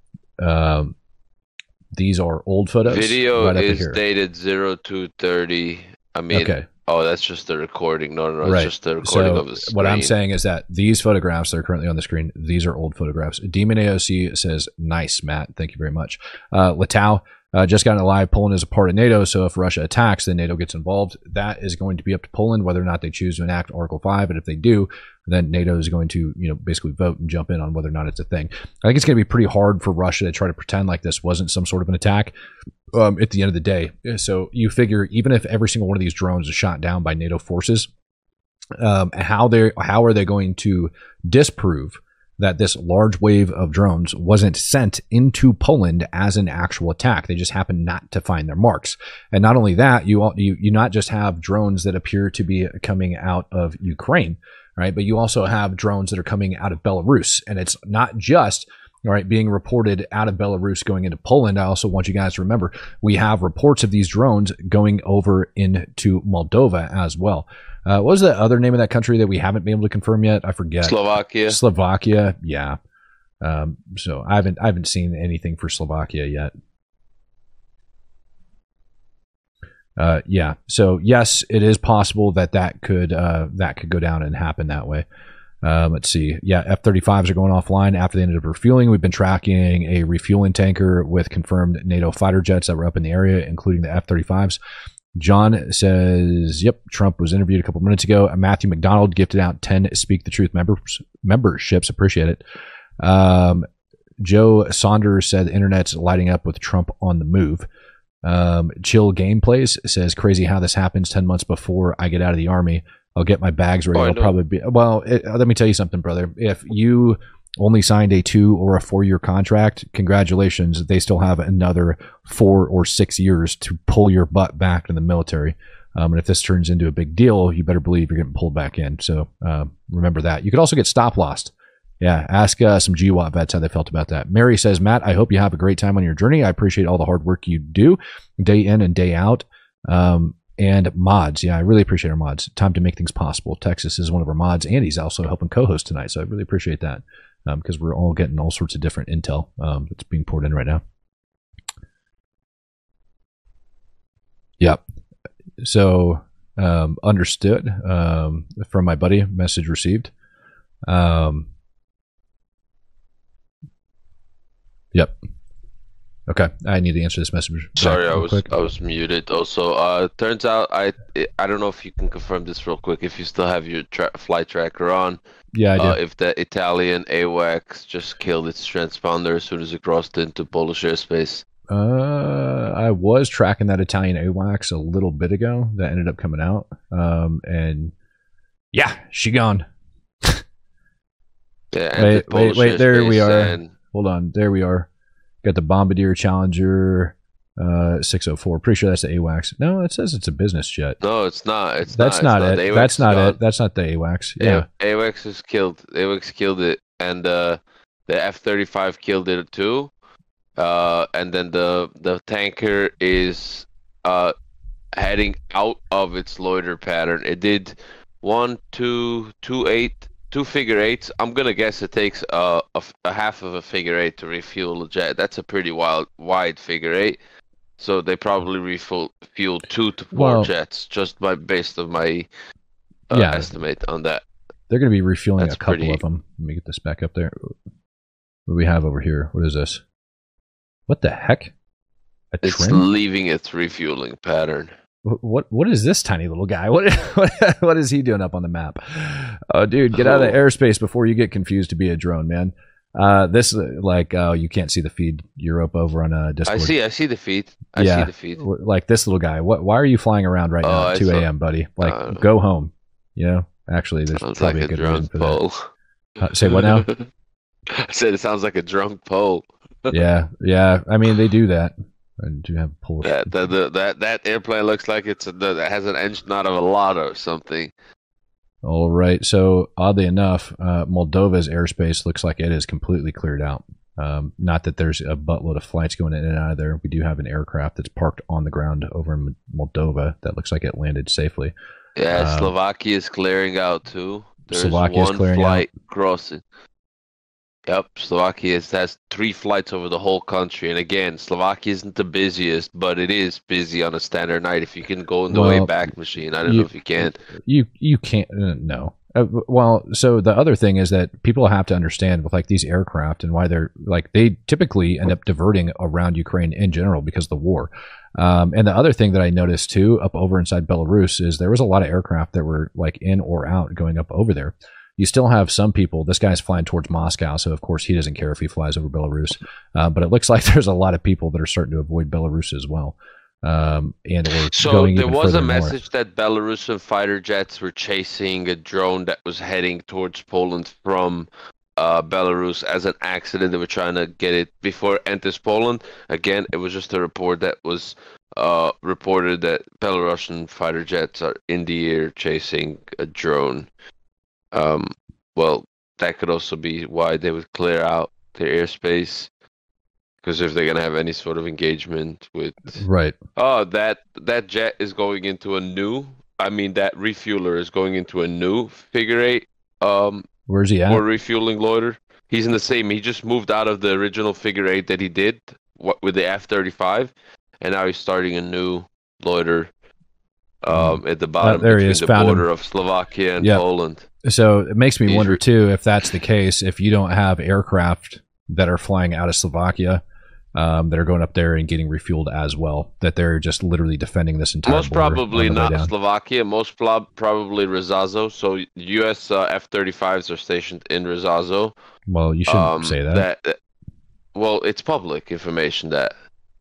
these are old photos. Video is dated 02/30. I mean, oh, that's just the recording. No, right. It's just the recording of the screen. What I'm saying is that these photographs that are currently on the screen, these are old photographs. Demon AOC says, nice, Matt. Thank you very much. Latau just got alive. Poland is a part of NATO, so if Russia attacks, then NATO gets involved. That is going to be up to Poland whether or not they choose to enact Article 5, and if they do, then NATO is going to, basically vote and jump in on whether or not it's a thing. I think it's going to be pretty hard for Russia to try to pretend like this wasn't some sort of an attack at the end of the day. So you figure even if every single one of these drones is shot down by NATO forces, How are they going to disprove that this large wave of drones wasn't sent into Poland as an actual attack? They just happened not to find their marks. And not only that, you not just have drones that appear to be coming out of Ukraine, right? But you also have drones that are coming out of Belarus. And it's not just being reported out of Belarus going into Poland. I also want you guys to remember we have reports of these drones going over into Moldova as well. What was the other name of that country that we haven't been able to confirm yet? I forget. Slovakia. Yeah. So I haven't seen anything for Slovakia yet. Yeah. So yes, it is possible that could go down and happen that way. Let's see. Yeah, F-35s are going offline after they ended up refueling. We've been tracking a refueling tanker with confirmed NATO fighter jets that were up in the area, including the F-35s. John says, yep, Trump was interviewed a couple minutes ago. Matthew McDonald gifted out 10 Speak the Truth memberships. Appreciate it. Joe Saunders said the internet's lighting up with Trump on the move. Chill Gameplays says, crazy how this happens 10 months before I get out of the Army. I'll get my bags ready. I'll probably be, let me tell you something, brother. If you only signed a 2 or a 4-year contract, congratulations. They still have another 4 or 6 years to pull your butt back to the military. And if this turns into a big deal, you better believe you're getting pulled back in. So remember that. You could also get stop lost. Yeah, ask some GWAT vets how they felt about that. Mary says, Matt, I hope you have a great time on your journey. I appreciate all the hard work you do day in and day out. And mods. Yeah, I really appreciate our mods. Time to make things possible. Texas is one of our mods, and he's also helping co-host tonight. So I really appreciate that because we're all getting all sorts of different intel that's being poured in right now. Yep. So understood from my buddy. Message received. Yep. Okay, I need to answer this message. Sorry, I was muted. Also, turns out I don't know if you can confirm this real quick. If you still have your flight tracker on, yeah, I do. If the Italian AWACS just killed its transponder as soon as it crossed into Polish airspace. I was tracking that Italian AWACS a little bit ago. That ended up coming out, and yeah, she gone. Yeah, wait, there we are. Hold on, there we are. Got the Bombardier Challenger 604. Pretty sure that's the AWACS. No, it says it's a business jet. No, it's not. That's not it. That's not it. That's not the AWACS. Yeah. AWACS is killed. AWACS killed it, and the F-35 killed it too. And then the tanker is heading out of its loiter pattern. It did 1, 2, 2, 8. 2 figure eights. I'm gonna guess it takes a half of a figure eight to refuel a jet. That's a pretty wide figure eight. So they probably refuel 2 to 4 jets just based on my estimate on that. They're gonna be refueling a couple of them. Let me get this back up there. What do we have over here? What is this? What the heck? It's leaving its refueling pattern. What is this tiny little guy? What is he doing up on the map? Oh, dude, get out of the airspace before you get confused to be a drone, man. This you can't see the feed. You're up over on Discord. I see the feed. I see the feed. Like this little guy. Why are you flying around right now at 2 a.m., buddy? Like, go home. You know, actually, there's probably a good reason for that. Say what now? I said it sounds like a drunk pole. Yeah. I mean, they do that. I do have a pull. That airplane looks like it has an engine out of a Lada or something. All right. So oddly enough, Moldova's airspace looks like it is completely cleared out. Not that there's a buttload of flights going in and out of there. We do have an aircraft that's parked on the ground over in Moldova that looks like it landed safely. Yeah, Slovakia is clearing out too. There's one flight crossing. Yep, Slovakia has 3 flights over the whole country, and again, Slovakia isn't the busiest, but it is busy on a standard night. If you can go in the Wayback Machine, I don't know if you can. You can't. No. So the other thing is that people have to understand with like these aircraft and why they typically end up diverting around Ukraine in general because of the war. And the other thing that I noticed too up over inside Belarus is there was a lot of aircraft that were like in or out going up over there. You still have some people. This guy's flying towards Moscow, so of course he doesn't care if he flies over Belarus. But it looks like there's a lot of people that are starting to avoid Belarus as well. and or So going there even was further a north. message that Belarusian fighter jets were chasing a drone that was heading towards Poland from Belarus as an accident. They were trying to get it before it enters Poland. Again, it was just a report that was reported that Belarusian fighter jets are in the air chasing a drone. Well, that could also be why they would clear out their airspace. Because if they're gonna have any sort of engagement with, Right. that jet is going into that refueler is going into a new figure eight Where's he at? for refueling loiter. He just moved out of the original figure eight that he did with the F-35, and now he's starting a new loiter at the bottom there he between is. the Found border him. of Slovakia and Yep. Poland. So it makes me He's wonder too, if that's the case, if you don't have aircraft that are flying out of Slovakia that are going up there and getting refueled as well, that they're just literally defending this entire Most border probably on the way not down. Slovakia. Most probably Rizazo. So U.S. F-35s are stationed in Rizazo. Well, you shouldn't say that. Well, it's public information that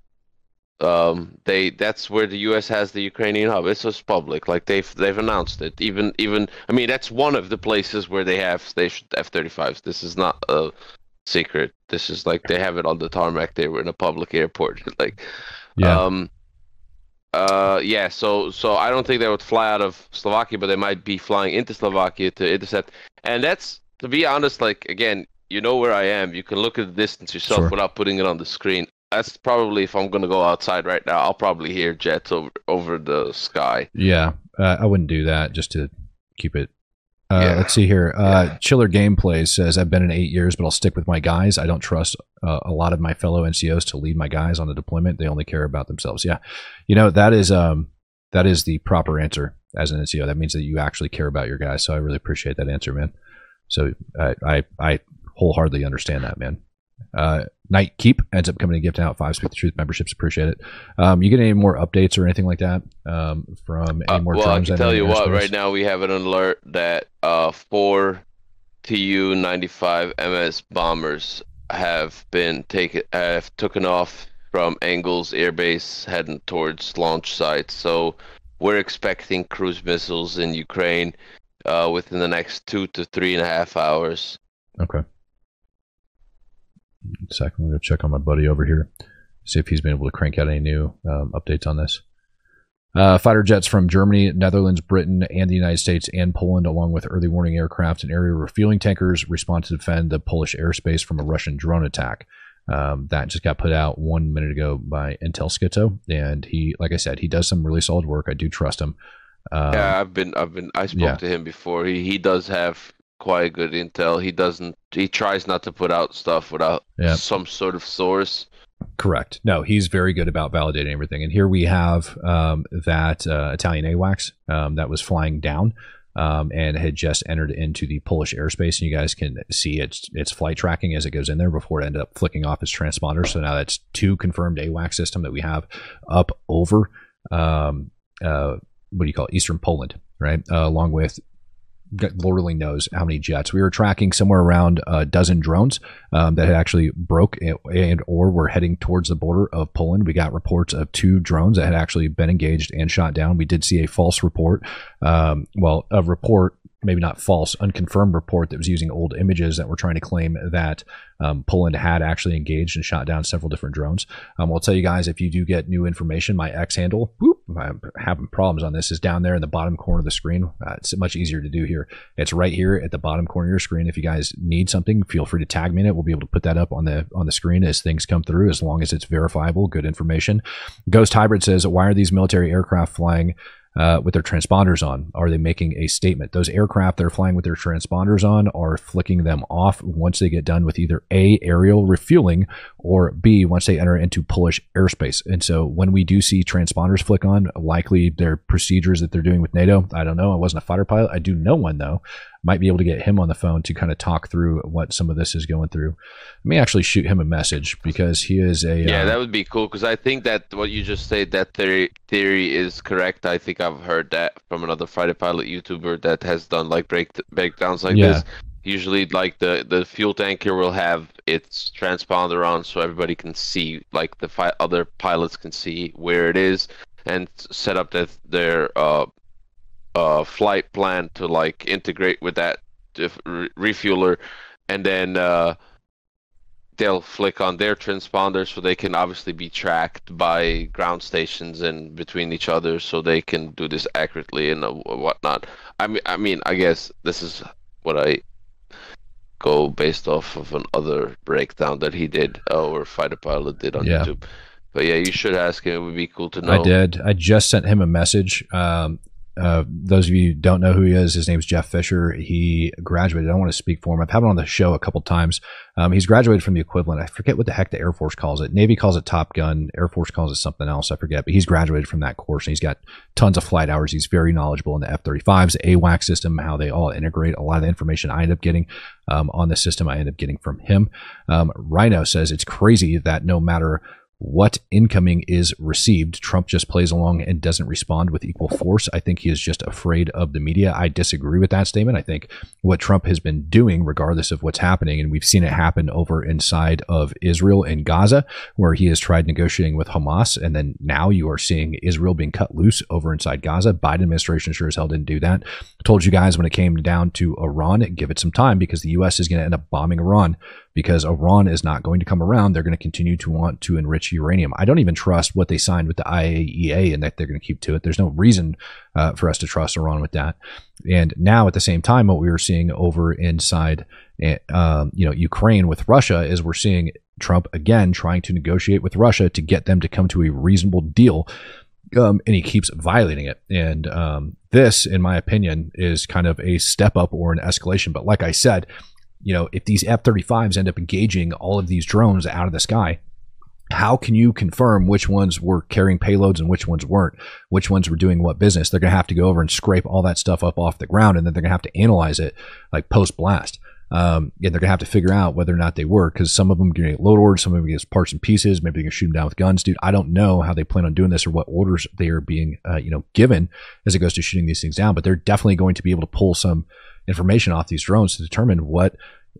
that's where the U.S. has the Ukrainian hub. It's just public. Like they've announced it. Even I mean, that's one of the places where they have stationed F-35s. This is not a secret. This is like they have it on the tarmac. They were in a public airport. Yeah. Yeah. So I don't think they would fly out of Slovakia, but they might be flying into Slovakia to intercept. And that's, to be honest, like, again, you know where I am. You can look at the distance yourself Sure. without putting it on the screen. That's probably, if I'm gonna go outside right now, I'll probably hear jets over the sky. Yeah. I wouldn't do that just to keep it. Yeah. Let's see here. Chiller Gameplays says, I've been in 8 years, but I'll stick with my guys. I don't trust a lot of my fellow NCOs to lead my guys on the deployment. They only care about themselves. Yeah. You know, that is the proper answer as an NCO. That means that you actually care about your guys. So I really appreciate that answer, man. So I wholeheartedly understand that, man. Night Keep ends up coming and gifting out 5 Speak the Truth memberships. Appreciate it. You get any more updates or anything like that from any more Well, I drones? can tell you what. airspace? Right now, we have an alert that 4 Tu-95 MS bombers have taken off from Engels Air Base heading towards launch sites. So we're expecting cruise missiles in Ukraine within the next 2 to 3.5 hours. Okay. A second, I'm going to check on my buddy over here, see if he's been able to crank out any new updates on this. Fighter jets from Germany, Netherlands, Britain, and the United States and Poland, along with early warning aircraft and area refueling tankers, respond to defend the Polish airspace from a Russian drone attack. That just got put out 1 minute ago by Intel Schizo, and he, like I said, he does some really solid work. I do trust him. Yeah, I spoke to him before. He does have quite good intel. He tries not to put out stuff without some sort of source. Correct. No, he's very good about validating everything. And here we have that Italian AWACS that was flying down and had just entered into the Polish airspace. And you guys can see its flight tracking as it goes in there before it ended up flicking off its transponder. So now that's 2 confirmed AWACS system that we have up over Eastern Poland, right? Along with Lord only knows how many jets. We were tracking somewhere around a dozen drones that had actually broke and or were heading towards the border of Poland. We got reports of 2 drones that had actually been engaged and shot down. We did see a false report, a report, maybe not false, unconfirmed report that was using old images that were trying to claim that Poland had actually engaged and shot down several different drones. I'll tell you guys, if you do get new information, my X handle, I'm having problems on this, is down there in the bottom corner of the screen. It's much easier to do here. It's right here at the bottom corner of your screen. If you guys need something, feel free to tag me in it. We'll be able to put that up on the screen as things come through, as long as it's verifiable, good information. Ghost Hybrid says, why are these military aircraft flying with their transponders on? Are they making a statement? Those aircraft that are flying with their transponders on are flicking them off once they get done with either A, aerial refueling, or B, once they enter into Polish airspace. And so when we do see transponders flick on, likely they're procedures that they're doing with NATO. I don't know. I wasn't a fighter pilot. I do know one, though. Might be able to get him on the phone to kind of talk through what some of this is going through. Let me actually shoot him a message, because he is a... Yeah, that would be cool, because I think that what you just said, that theory is correct. I think I've heard that from another fighter pilot YouTuber that has done like breakdowns like this. Usually, like the fuel tanker will have its transponder on, so everybody can see, like the other pilots can see where it is, and set up their flight plan to like integrate with that refueler, and then they'll flick on their transponder so they can obviously be tracked by ground stations and between each other, so they can do this accurately and whatnot. I mean, I guess this is what I go based off of another breakdown that he did, or Fighter Pilot did on YouTube. But yeah, you should ask him. It would be cool to know. I did. I just sent him a message. Those of you who don't know who he is, his name's Jeff Fisher. He graduated. I don't want to speak for him. I've had him on the show a couple times. He's graduated from the equivalent. I forget what the heck the Air Force calls it. Navy calls it Top Gun. Air Force calls it something else. I forget. But he's graduated from that course, and he's got tons of flight hours. He's very knowledgeable in the F-35s, the AWACS system, how they all integrate. A lot of the information I end up getting on the system, I end up getting from him. Rhino says it's crazy that no matter what incoming is received, Trump just plays along and doesn't respond with equal force. I think he is just afraid of the media. I disagree with that statement. I think what Trump has been doing, regardless of what's happening, and we've seen it happen over inside of Israel and Gaza, where he has tried negotiating with Hamas, and then now you are seeing Israel being cut loose over inside Gaza. Biden administration sure as hell didn't do that. I told you guys when it came down to Iran, give it some time, because the U.S. is going to end up bombing Iran, because Iran is not going to come around. They're going to continue to want to enrich uranium. I don't even trust what they signed with the IAEA and that they're going to keep to it. There's no reason for us to trust Iran with that. And now at the same time, what we were seeing over inside Ukraine with Russia is we're seeing Trump again trying to negotiate with Russia to get them to come to a reasonable deal. And he keeps violating it. And this, in my opinion, is kind of a step up or an escalation. But like I said, if these F-35s end up engaging all of these drones out of the sky, how can you confirm which ones were carrying payloads and which ones weren't, which ones were doing what business? They're going to have to go over and scrape all that stuff up off the ground, and then they're going to have to analyze it like post-blast. And they're going to have to figure out whether or not they were, because some of them are going to get load orders, some of them get parts and pieces. Maybe they're going to shoot them down with guns. Dude, I don't know how they plan on doing this or what orders they are being given as it goes to shooting these things down, but they're definitely going to be able to pull some information off these drones to determine what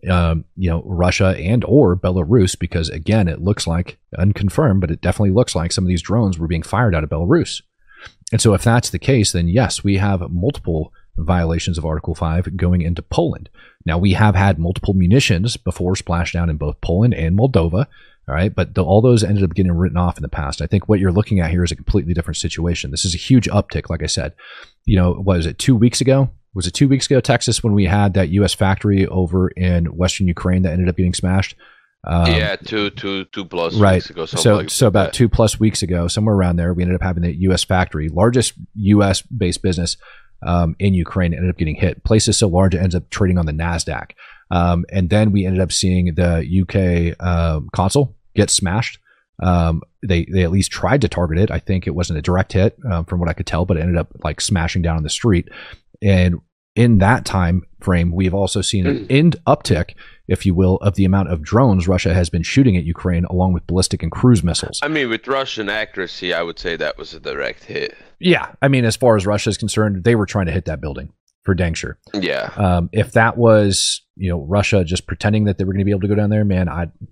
Russia and or Belarus, because again, it looks like, unconfirmed, but it definitely looks like some of these drones were being fired out of Belarus. And so if that's the case, then yes, we have multiple violations of Article 5 going into Poland. Now, we have had multiple munitions before splash down in both Poland and Moldova. All right. But all those ended up getting written off in the past. I think what you're looking at here is a completely different situation. This is a huge uptick. Like I said, what was it, 2 weeks ago? Was it 2 weeks ago, Texas, when we had that U.S. factory over in Western Ukraine that ended up getting smashed? two plus weeks ago. So about 2+ weeks ago, somewhere around there, we ended up having the U.S. factory, largest U.S.-based business in Ukraine, ended up getting hit. Place is so large, it ends up trading on the NASDAQ. And then we ended up seeing the UK consul get smashed. They at least tried to target it. I think it wasn't a direct hit from what I could tell, but it ended up like smashing down on the street. And in that time frame, we've also seen an uptick, if you will, of the amount of drones Russia has been shooting at Ukraine, along with ballistic and cruise missiles. I mean, with Russian accuracy, I would say that was a direct hit. Yeah. I mean, as far as Russia is concerned, they were trying to hit that building for dang sure. Yeah. If that was, Russia just pretending that they were going to be able to go down there, man,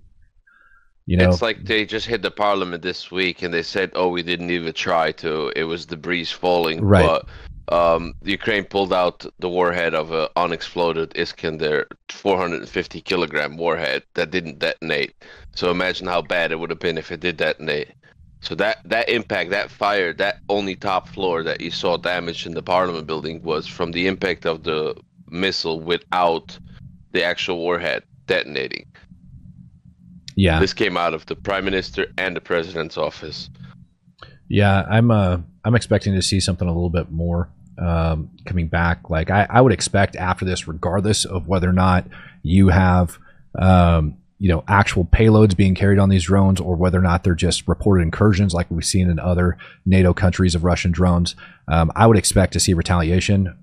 it's like they just hit the parliament this week and they said, oh, we didn't even try to. It was debris falling. Right. But Ukraine pulled out the warhead of an unexploded Iskander 450 kilogram warhead that didn't detonate. So imagine how bad it would have been if it did detonate. So that impact, that fire, that only top floor that you saw damaged in the parliament building was from the impact of the missile without the actual warhead detonating. Yeah. This came out of the prime minister and the president's office. Yeah, I'm expecting to see something a little bit more coming back. Like I would expect after this, regardless of whether or not you have actual payloads being carried on these drones, or whether or not they're just reported incursions like we've seen in other NATO countries of Russian drones, I would expect to see retaliation.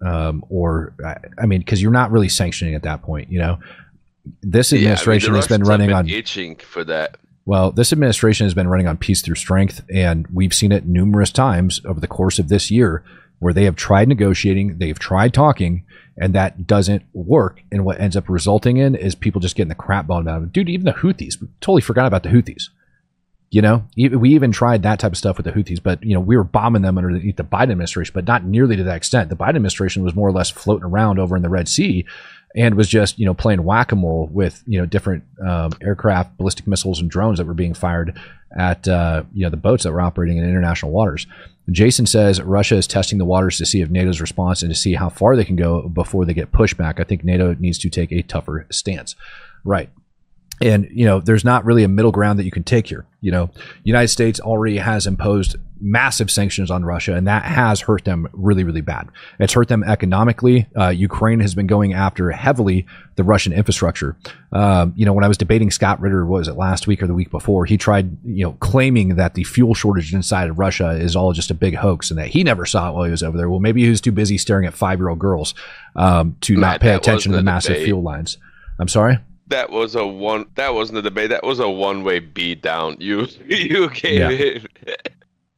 Because you're not really sanctioning at that point. This administration has been running on itching for that. Well, this administration has been running on peace through strength, and we've seen it numerous times over the course of this year where they have tried negotiating, they've tried talking, and that doesn't work. And what ends up resulting in is people just getting the crap bombed out of them. Dude, even the Houthis, we totally forgot about the Houthis. You know, we even tried that type of stuff with the Houthis, but, you know, we were bombing them underneath the Biden administration, but not nearly to that extent. The Biden administration was more or less floating around over in the Red Sea and was just, you know, playing whack-a-mole with, you know, different aircraft, ballistic missiles, and drones that were being fired at, you know, the boats that were operating in international waters. Jason says Russia is testing the waters to see if NATO's response and to see how far they can go before they get pushed back. I think NATO needs to take a tougher stance. Right. And, you know, there's not really a middle ground that you can take here. You know, United States already has imposed massive sanctions on Russia, and that has hurt them really, really bad. It's hurt them economically. Ukraine has been going after heavily the Russian infrastructure. You know, when I was debating Scott Ritter, what was it, last week or the week before, he tried, you know, claiming that the fuel shortage inside of Russia is all just a big hoax and that he never saw it while he was over there. Well, maybe he was too busy staring at 5-year-old girls to not pay attention to the massive fuel lines. I'm sorry? That wasn't a debate. That was a one-way beat down. You gave it.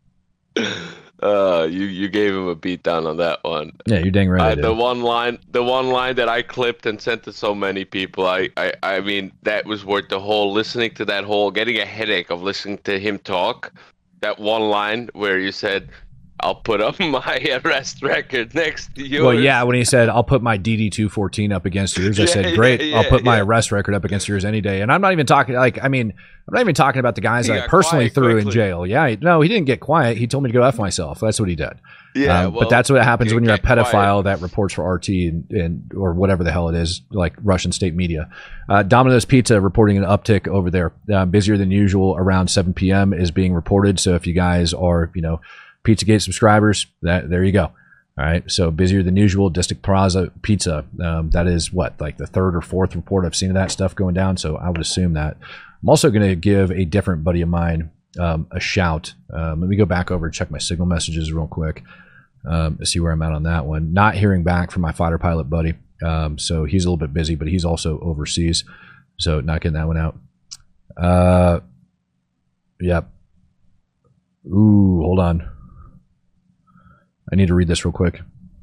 You gave him a beat down on that one. Yeah, you're dang right. The one line that I clipped and sent to so many people. I mean, that was worth the whole listening to that whole getting a headache of listening to him talk. That one line where you said, "I'll put up my arrest record next to yours." Well, yeah, when he said, "I'll put my DD-214 up against yours," I said, "Great, I'll put my arrest record up against yours any day." And I'm not even talking I'm not even talking about the guys that I personally threw in jail. Yeah, no, he didn't get quiet. He told me to go F myself. That's what he did. Yeah, but that's what happens when you're a pedophile that reports for RT and or whatever the hell it is, like Russian state media. Domino's Pizza reporting an uptick over there. Busier than usual around 7 p.m. is being reported. So if you guys are, you know, Pizzagate subscribers, there you go. All right, so busier than usual. District Plaza Pizza. That is what, like the third or fourth report I've seen of that stuff going down. So I would assume that. I'm also going to give a different buddy of mine a shout. Let me go back over and check my signal messages real quick to see where I'm at on that one. Not hearing back from my fighter pilot buddy. So he's a little bit busy, but he's also overseas. So not getting that one out. Yep. Ooh, hold on. I need to read this real quick.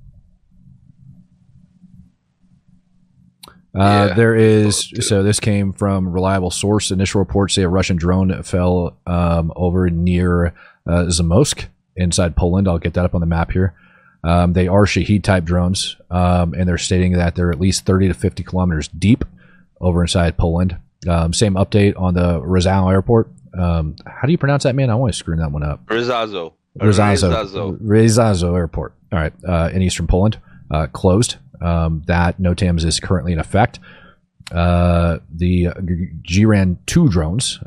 There is, so this came from reliable source. Initial reports say a Russian drone fell over near Zamosk inside Poland. I'll get that up on the map here. They are Shahed type drones, and they're stating that they're at least 30 to 50 kilometers deep over inside Poland. Same update on the Ryazan airport. How do you pronounce that, man? I want to screw that one up. Ryazan Airport. All right, in eastern Poland, closed. That NOTAMs is currently in effect. The Geran 2 drones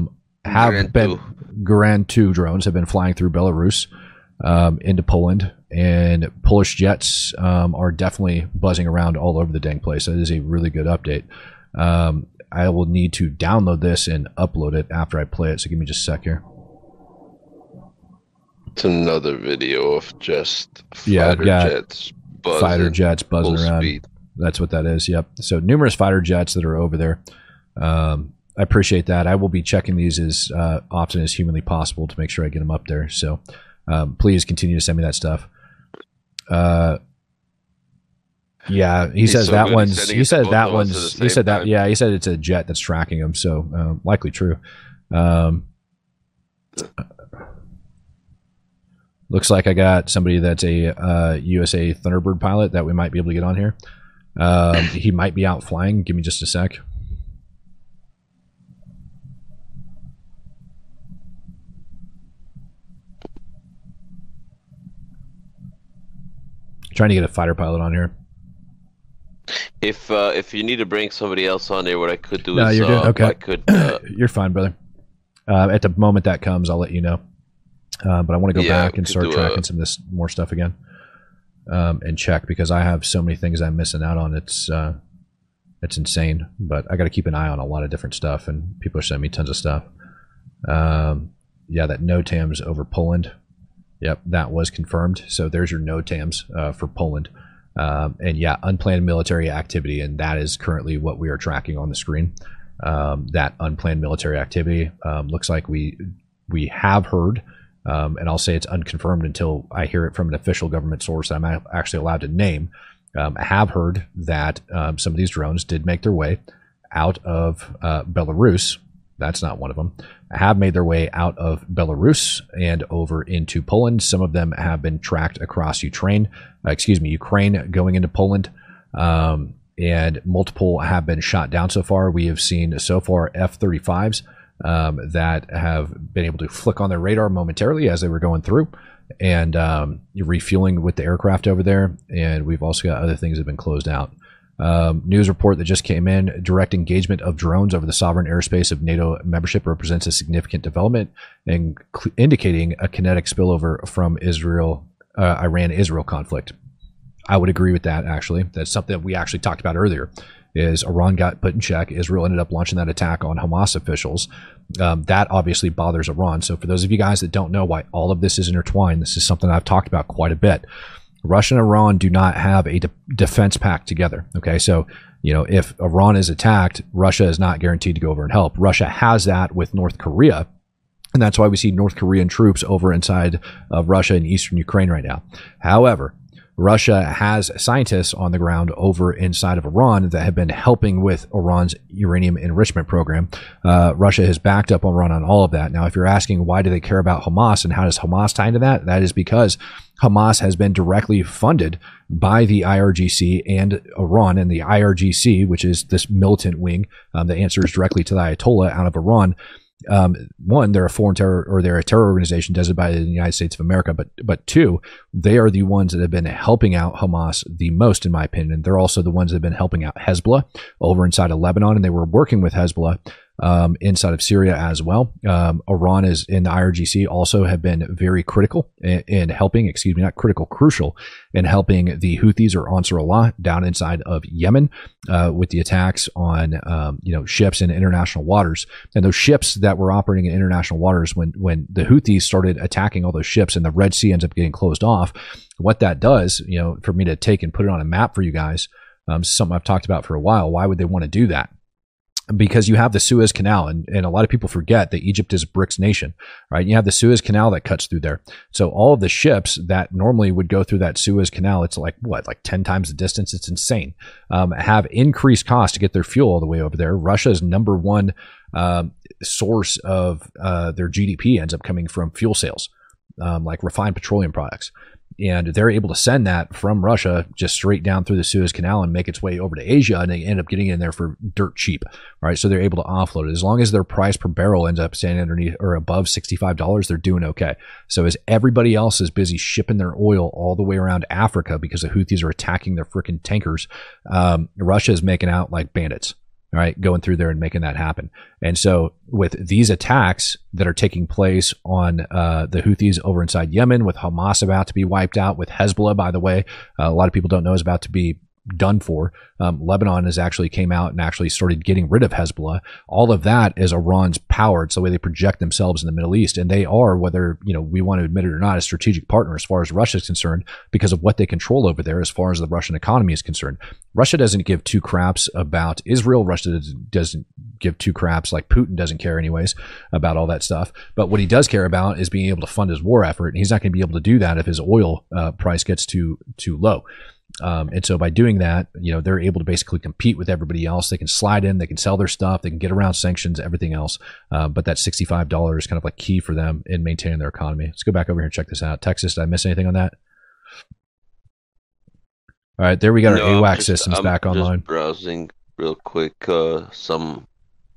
Geran 2 drones have been flying through Belarus into Poland, and Polish jets are definitely buzzing around all over the dang place. That is a really good update. I will need to download this and upload it after I play it. So give me just a sec here. It's another video of just fighter jets buzzing around. Speed. That's what that is. Yep. So numerous fighter jets that are over there. I appreciate that. I will be checking these as often as humanly possible to make sure I get them up there. So please continue to send me that stuff. Yeah, he says that one's. He said that one's. He said that. Yeah, he said it's a jet that's tracking him. So likely true. Looks like I got somebody that's a USA Thunderbird pilot that we might be able to get on here. He might be out flying. Give me just a sec. Trying to get a fighter pilot on here. If you need to bring somebody else on there, what I could do is you're good. Okay. I could. You're fine, brother. At the moment that comes, I'll let you know. But I want to go back and start tracking some of this more stuff again, and check, because I have so many things I'm missing out on. It's insane. But I got to keep an eye on a lot of different stuff, and people are sending me tons of stuff. Yeah, that NOTAMs over Poland. Yep, that was confirmed. So there's your NOTAMs for Poland. And yeah, unplanned military activity, and that is currently what we are tracking on the screen. That unplanned military activity looks like we have heard and I'll say it's unconfirmed until I hear it from an official government source that I'm actually allowed to name. I have heard that some of these drones did make their way out of Belarus. That's not one of them. Have made their way out of Belarus and over into Poland. Some of them have been tracked across Ukraine going into Poland. And multiple have been shot down so far. We have seen so far F-35s that have been able to flick on their radar momentarily as they were going through and refueling with the aircraft over there. And we've also got other things that have been closed out. News report that just came in: direct engagement of drones over the sovereign airspace of NATO membership represents a significant development and indicating a kinetic spillover from Iran-Israel conflict. I would agree with that, actually. That's something that we actually talked about earlier, is Iran got put in check. Israel ended up launching that attack on Hamas officials. That obviously bothers Iran. So for those of you guys that don't know why all of this is intertwined, this is something I've talked about quite a bit. Russia and Iran do not have a defense pact together. Okay, so if Iran is attacked, Russia is not guaranteed to go over and help. Russia has that with North Korea, and that's why we see North Korean troops over inside of Russia and eastern Ukraine right now. However, Russia has scientists on the ground over inside of Iran that have been helping with Iran's uranium enrichment program. Russia has backed up Iran on all of that. Now, if you're asking why do they care about Hamas and how does Hamas tie into that, that is because Hamas has been directly funded by the IRGC and Iran. And the IRGC, which is this militant wing that answers directly to the Ayatollah out of Iran, one, they're a foreign terror, or they're a terror organization designated by the United States of America. But two, they are the ones that have been helping out Hamas the most, in my opinion. And they're also the ones that have been helping out Hezbollah over inside of Lebanon, and they were working with Hezbollah inside of Syria as well. Iran is in the IRGC also have been very critical in helping, crucial in helping the Houthis or Ansar Allah down inside of Yemen with the attacks on ships in international waters. And those ships that were operating in international waters, when the Houthis started attacking all those ships and the Red Sea ends up getting closed off, what that does, for me to take and put it on a map for you guys, something I've talked about for a while. Why would they want to do that? Because you have the Suez Canal, and a lot of people forget that Egypt is a BRICS nation, right? You have the Suez Canal that cuts through there. So all of the ships that normally would go through that Suez Canal, it's like 10 times the distance. It's insane. Have increased cost to get their fuel all the way over there. Russia's number one source of their GDP ends up coming from fuel sales, like refined petroleum products. And they're able to send that from Russia just straight down through the Suez Canal and make its way over to Asia, and they end up getting in there for dirt cheap, right? So they're able to offload it. As long as their price per barrel ends up standing underneath or above $65, they're doing okay. So as everybody else is busy shipping their oil all the way around Africa because the Houthis are attacking their freaking tankers, Russia is making out like bandits. All right, going through there and making that happen. And so with these attacks that are taking place on the Houthis over inside Yemen, with Hamas about to be wiped out, with Hezbollah, by the way, a lot of people don't know is about to be done for. Lebanon has actually came out and actually started getting rid of Hezbollah. All of that is Iran's power. It's the way they project themselves in the Middle East. And they are, whether we want to admit it or not, a strategic partner as far as Russia is concerned because of what they control over there as far as the Russian economy is concerned. Russia doesn't give two craps about Israel. Russia doesn't give two craps, like Putin doesn't care anyways, about all that stuff. But what he does care about is being able to fund his war effort. And he's not going to be able to do that if his oil price gets too low. And so by doing that, they're able to basically compete with everybody else. They can slide in, they can sell their stuff, they can get around sanctions, everything else. But that $65 is kind of like key for them in maintaining their economy. Let's go back over here and check this out. Texas, did I miss anything on that? All right, there we got our AWACS systems back online. Just browsing real quick some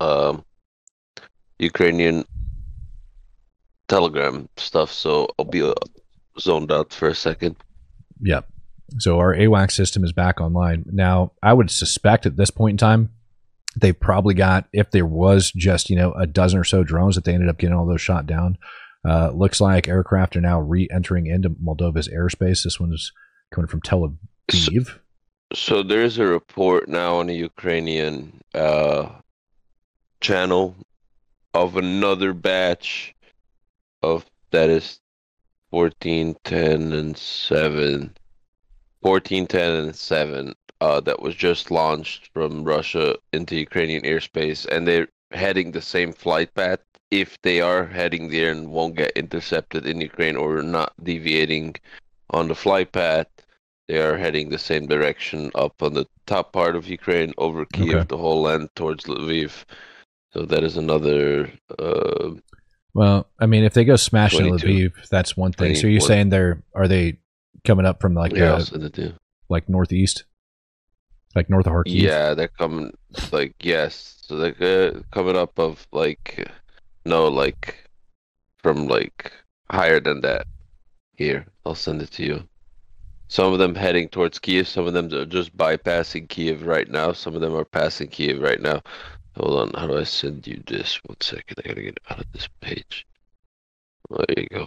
Ukrainian Telegram stuff, so I'll be zoned out for a second. Yep. So our AWACS system is back online. Now, I would suspect at this point in time, they've probably got, if there was just, a dozen or so drones that they ended up getting all those shot down. Looks like aircraft are now re-entering into Moldova's airspace. This one is coming from Tel Aviv. So there's a report now on a Ukrainian channel of another batch of, that is 1410 and 7 that was just launched from Russia into Ukrainian airspace, and they're heading the same flight path if they are heading there and won't get intercepted in Ukraine or not deviating on the flight path, they are heading the same direction up on the top part of Ukraine over Kiev, the whole land towards Lviv. So that is another. Well, I mean, if they go smashing 22, Lviv, that's one thing. So 21. you're saying are they coming up from like like northeast, like north of Kharkiv? Yeah, they're coming. Like yes, so they're coming up of like no, like from like higher than that. Here, I'll send it to you. Some of them heading towards Kiev. Some of them are just bypassing Kiev right now. Some of them are passing Kiev right now. Hold on, how do I send you this? 1 second, I gotta get out of this page. There you go.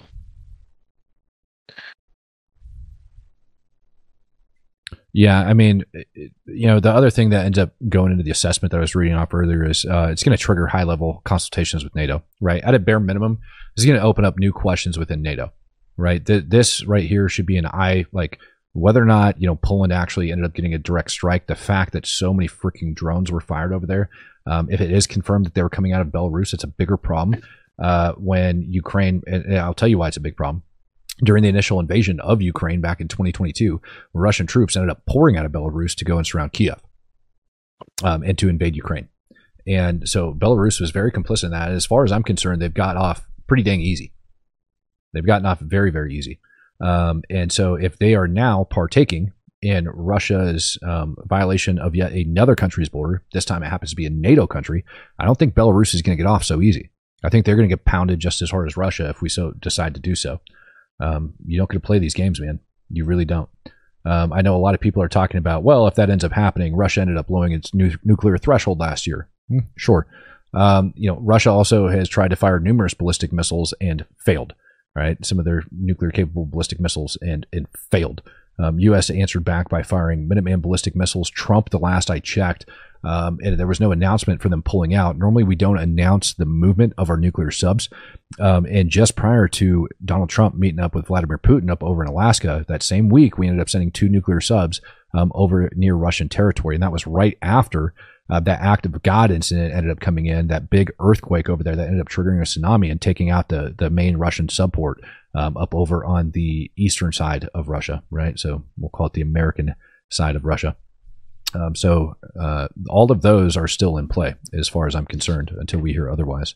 Yeah, I mean, the other thing that ends up going into the assessment that I was reading off earlier is it's going to trigger high-level consultations with NATO, right? At a bare minimum, this is going to open up new questions within NATO, right? This right here should be like whether or not, Poland actually ended up getting a direct strike, the fact that so many freaking drones were fired over there, if it is confirmed that they were coming out of Belarus, it's a bigger problem when Ukraine, and I'll tell you why it's a big problem. During the initial invasion of Ukraine back in 2022, Russian troops ended up pouring out of Belarus to go and surround Kiev and to invade Ukraine. And so Belarus was very complicit in that. And as far as I'm concerned, they've got off pretty dang easy. They've gotten off very, very easy. And so if they are now partaking in Russia's violation of yet another country's border, this time it happens to be a NATO country, I don't think Belarus is going to get off so easy. I think they're going to get pounded just as hard as Russia if we so decide to do so. You don't get to play these games, man. You really don't. I know a lot of people are talking about, well, if that ends up happening, Russia ended up blowing its nuclear threshold last year. Sure. Russia also has tried to fire numerous ballistic missiles and failed, right? Some of their nuclear capable ballistic missiles and failed. U.S. answered back by firing Minuteman ballistic missiles. Trump, the last I checked, and there was no announcement for them pulling out. Normally, we don't announce the movement of our nuclear subs. And just prior to Donald Trump meeting up with Vladimir Putin up over in Alaska, that same week, we ended up sending 2 nuclear subs over near Russian territory. And that was right after that act of God incident ended up coming in, that big earthquake over there that ended up triggering a tsunami and taking out the main Russian subport up over on the eastern side of Russia, right? So we'll call it the American side of Russia. So all of those are still in play as far as I'm concerned until we hear otherwise.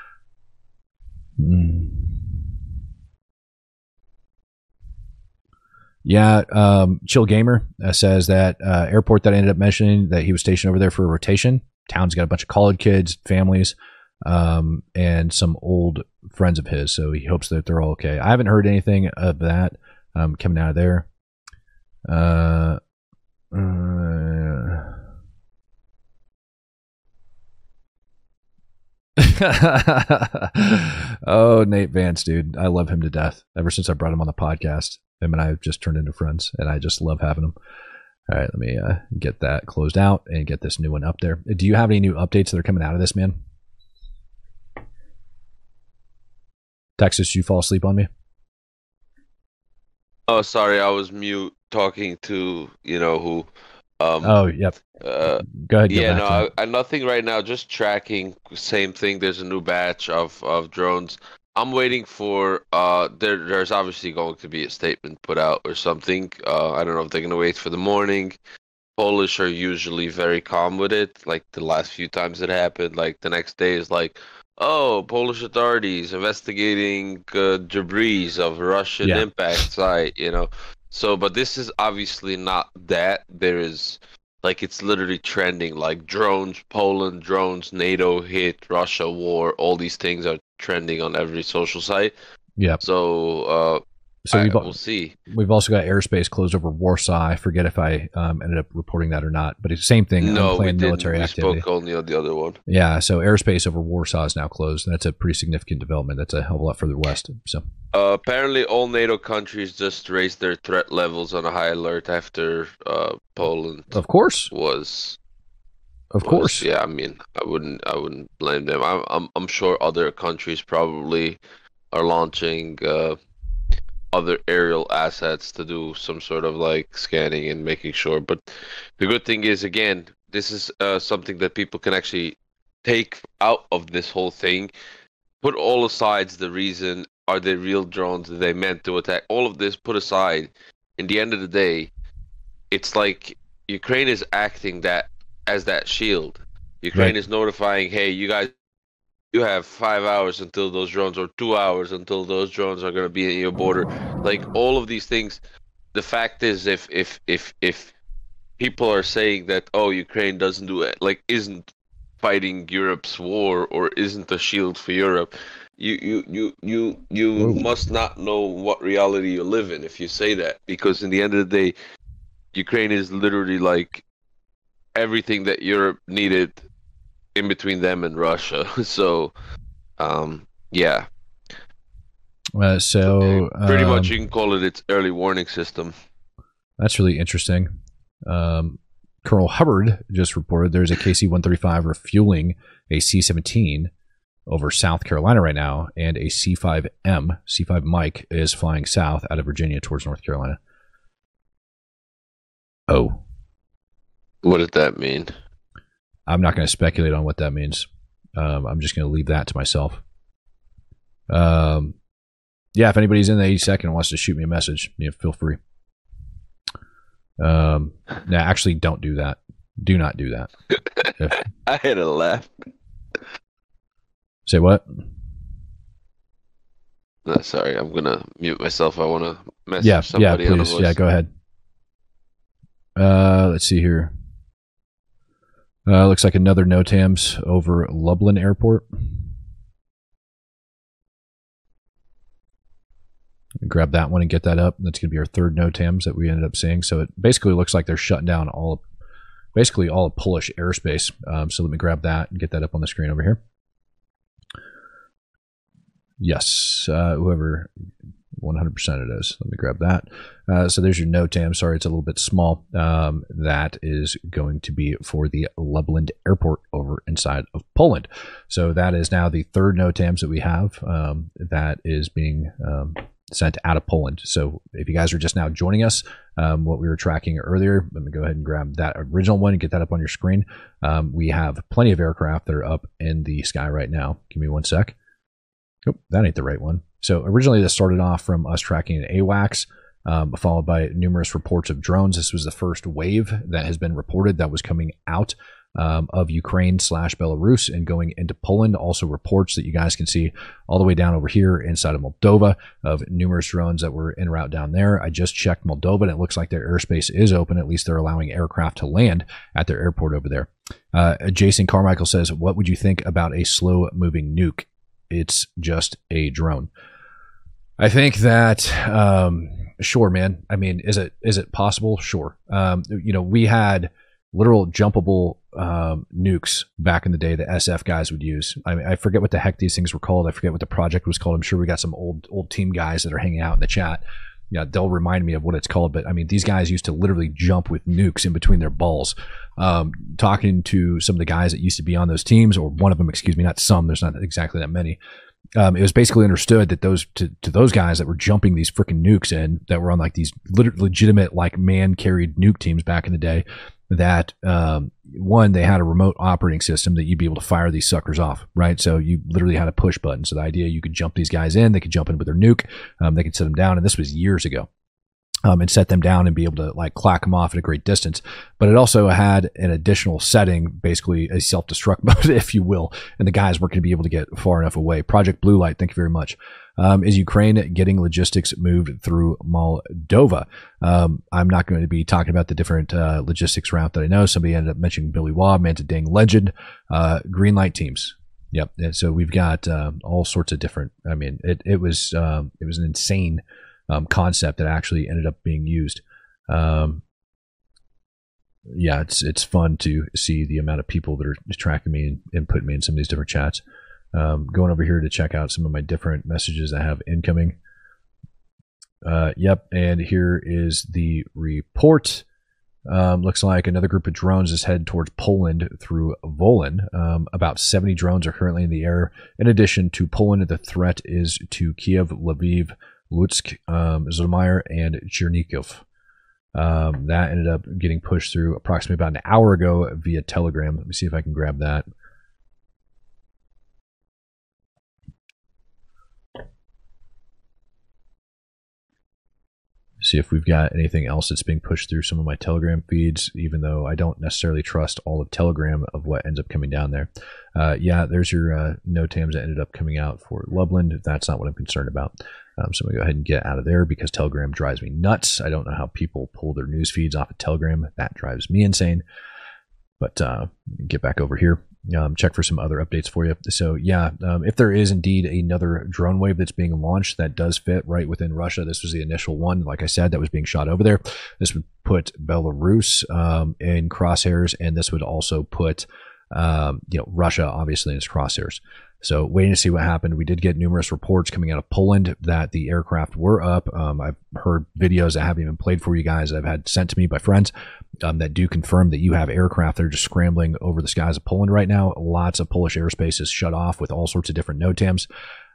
Yeah, Chill Gamer says that airport that I ended up mentioning that he was stationed over there for a rotation. Town's got a bunch of college kids, families, and some old friends of his. So he hopes that they're all okay. I haven't heard anything of that coming out of there. Oh, Nate Vance, dude. I love him to death. Ever since I brought him on the podcast, him and I have just turned into friends, and I just love having him. All right, let me get that closed out and get this new one up there. Do you have any new updates that are coming out of this, man? Texas, did you fall asleep on me? Oh, sorry, I was mute talking to who. Oh, yep. Go ahead. Yeah, no, nothing right now. Just tracking. Same thing. There's a new batch of drones. I'm waiting for. There's obviously going to be a statement put out or something. I don't know if they're gonna wait for the morning. Polish are usually very calm with it. Like the last few times it happened, like the next day is like, oh, Polish authorities investigating debris of Russian impact site. So, but this is obviously not that. There is, like, it's literally trending, like drones, Poland, drones, NATO hit, Russia war, all these things are trending on every social site. Yeah. So, we'll see. We've also got airspace closed over Warsaw. I forget if I ended up reporting that or not, but it's the same thing. No, we military activity. Spoke only on the other one. Yeah, so airspace over Warsaw is now closed. That's a pretty significant development. That's a hell of a lot further west. So apparently, all NATO countries just raised their threat levels on a high alert after Poland. Of course, yeah. I mean, I wouldn't blame them. I'm sure other countries probably are launching other aerial assets to do some sort of like scanning and making sure. But the good thing is, again, this is something that people can actually take out of this whole thing. put all aside the reason, are they real drones? Are they meant to attack? All of this put aside, in the end of the day, it's like Ukraine is acting that as that shield. Ukraine is notifying, hey, you guys, you have 5 hours until those drones, or 2 hours until those drones are going to be in your border. Like all of these things. The fact is, if people are saying that, oh, Ukraine doesn't do it, like isn't fighting Europe's war or isn't a shield for Europe, you must not know what reality you live in if you say that, because in the end of the day, Ukraine is literally like everything that Europe needed in between them and Russia. So, yeah. So pretty much you can call it its early warning system. That's really interesting. Colonel Hubbard just reported there's a KC-135 refueling a C-17 over South Carolina right now, and a C-5M, C-5 Mike, is flying south out of Virginia towards North Carolina. Oh. What did that mean? I'm not going to speculate on what that means. I'm just going to leave that to myself. Yeah, if anybody's in the 82nd and wants to shoot me a message, feel free. Now, actually, don't do that. Do not do that. I had a laugh. Say what? No, sorry, I'm gonna mute myself. I want to message somebody. Yeah, please. Yeah, go ahead. Let's see here. Looks like another NOTAMs over Lublin Airport. Grab that one and get that up. That's going to be our third NOTAMs that we ended up seeing. So it basically looks like they're shutting down all of Polish airspace. So let me grab that and get that up on the screen over here. Yes, whoever 100% it is. Let me grab that. So there's your NOTAM. Sorry, it's a little bit small. That is going to be for the Lublin Airport over inside of Poland. So that is now the third NOTAMs that we have that is being sent out of Poland. So if you guys are just now joining us, what we were tracking earlier, let me go ahead and grab that original one and get that up on your screen. We have plenty of aircraft that are up in the sky right now. Give me one sec. Oh, that ain't the right one. So originally this started off from us tracking an AWACS, followed by numerous reports of drones. This was the first wave that has been reported that was coming out of Ukraine / Belarus and going into Poland. Also reports that you guys can see all the way down over here inside of Moldova of numerous drones that were en route down there. I just checked Moldova and it looks like their airspace is open. At least they're allowing aircraft to land at their airport over there. Jason Carmichael says, what would you think about a slow moving nuke? It's just a drone. I think that, sure, man. I mean, is it possible? Sure. We had literal jumpable nukes back in the day that SF guys would use. I mean, I forget what the heck these things were called. I forget what the project was called. I'm sure we got some old team guys that are hanging out in the chat. Yeah, they'll remind me of what it's called. But I mean, these guys used to literally jump with nukes in between their balls. Talking to some of the guys that used to be on those teams, or one of them, excuse me, not some. There's not exactly that many. It was basically understood that those guys that were jumping these freaking nukes in, that were on like these legitimate like man carried nuke teams back in the day, that one, they had a remote operating system that you'd be able to fire these suckers off, right? So you literally had a push button. So the idea, you could jump these guys in, they could jump in with their nuke, they could set them down, and this was years ago. And set them down and be able to like clack them off at a great distance. But it also had an additional setting, basically a self-destruct mode, if you will, and the guys weren't going to be able to get far enough away. Project Blue Light, thank you very much. Is Ukraine getting logistics moved through Moldova? I'm not going to be talking about the different logistics route that I know. Somebody ended up mentioning Billy Waugh, man's a dang legend. Green light teams. Yep. And so we've got all sorts of different. I mean, it was an insane concept that actually ended up being used. Yeah, it's fun to see the amount of people that are tracking me and putting me in some of these different chats. Going over here to check out some of my different messages I have incoming. Yep, and here is the report. Looks like another group of drones is headed towards Poland through Volyn. About 70 drones are currently in the air. In addition to Poland, the threat is to Kiev, Lviv, Lutsk, Zhytomyr, and Chernihiv. That ended up getting pushed through approximately about an hour ago via Telegram. Let me see if I can grab that. see if we've got anything else that's being pushed through some of my Telegram feeds, even though I don't necessarily trust all of Telegram of what ends up coming down there. Yeah, there's your NOTAMs that ended up coming out for Loveland. That's not what I'm concerned about. So I'm going to go ahead and get out of there because Telegram drives me nuts. I don't know how people pull their news feeds off of Telegram. That drives me insane. But get back over here. Check for some other updates for you. So yeah, if there is indeed another drone wave that's being launched that does fit right within Russia, this was the initial one, like I said, that was being shot over there. This would put Belarus in crosshairs, and this would also put Russia obviously in its crosshairs. So waiting to see what happened. We did get numerous reports coming out of Poland that the aircraft were up. I've heard videos I haven't even played for you guys I've had sent to me by friends that do confirm that you have aircraft that are just scrambling over the skies of Poland right now. Lots of Polish airspace is shut off with all sorts of different NOTAMs.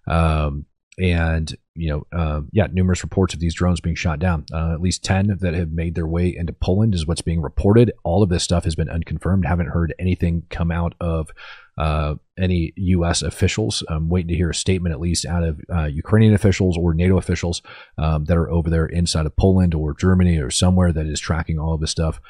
Numerous reports of these drones being shot down. At least 10 that have made their way into Poland is what's being reported. All of this stuff has been unconfirmed. Haven't heard anything come out of any U.S. officials. I'm waiting to hear a statement at least out of Ukrainian officials or NATO officials that are over there inside of Poland or Germany or somewhere that is tracking all of this stuff.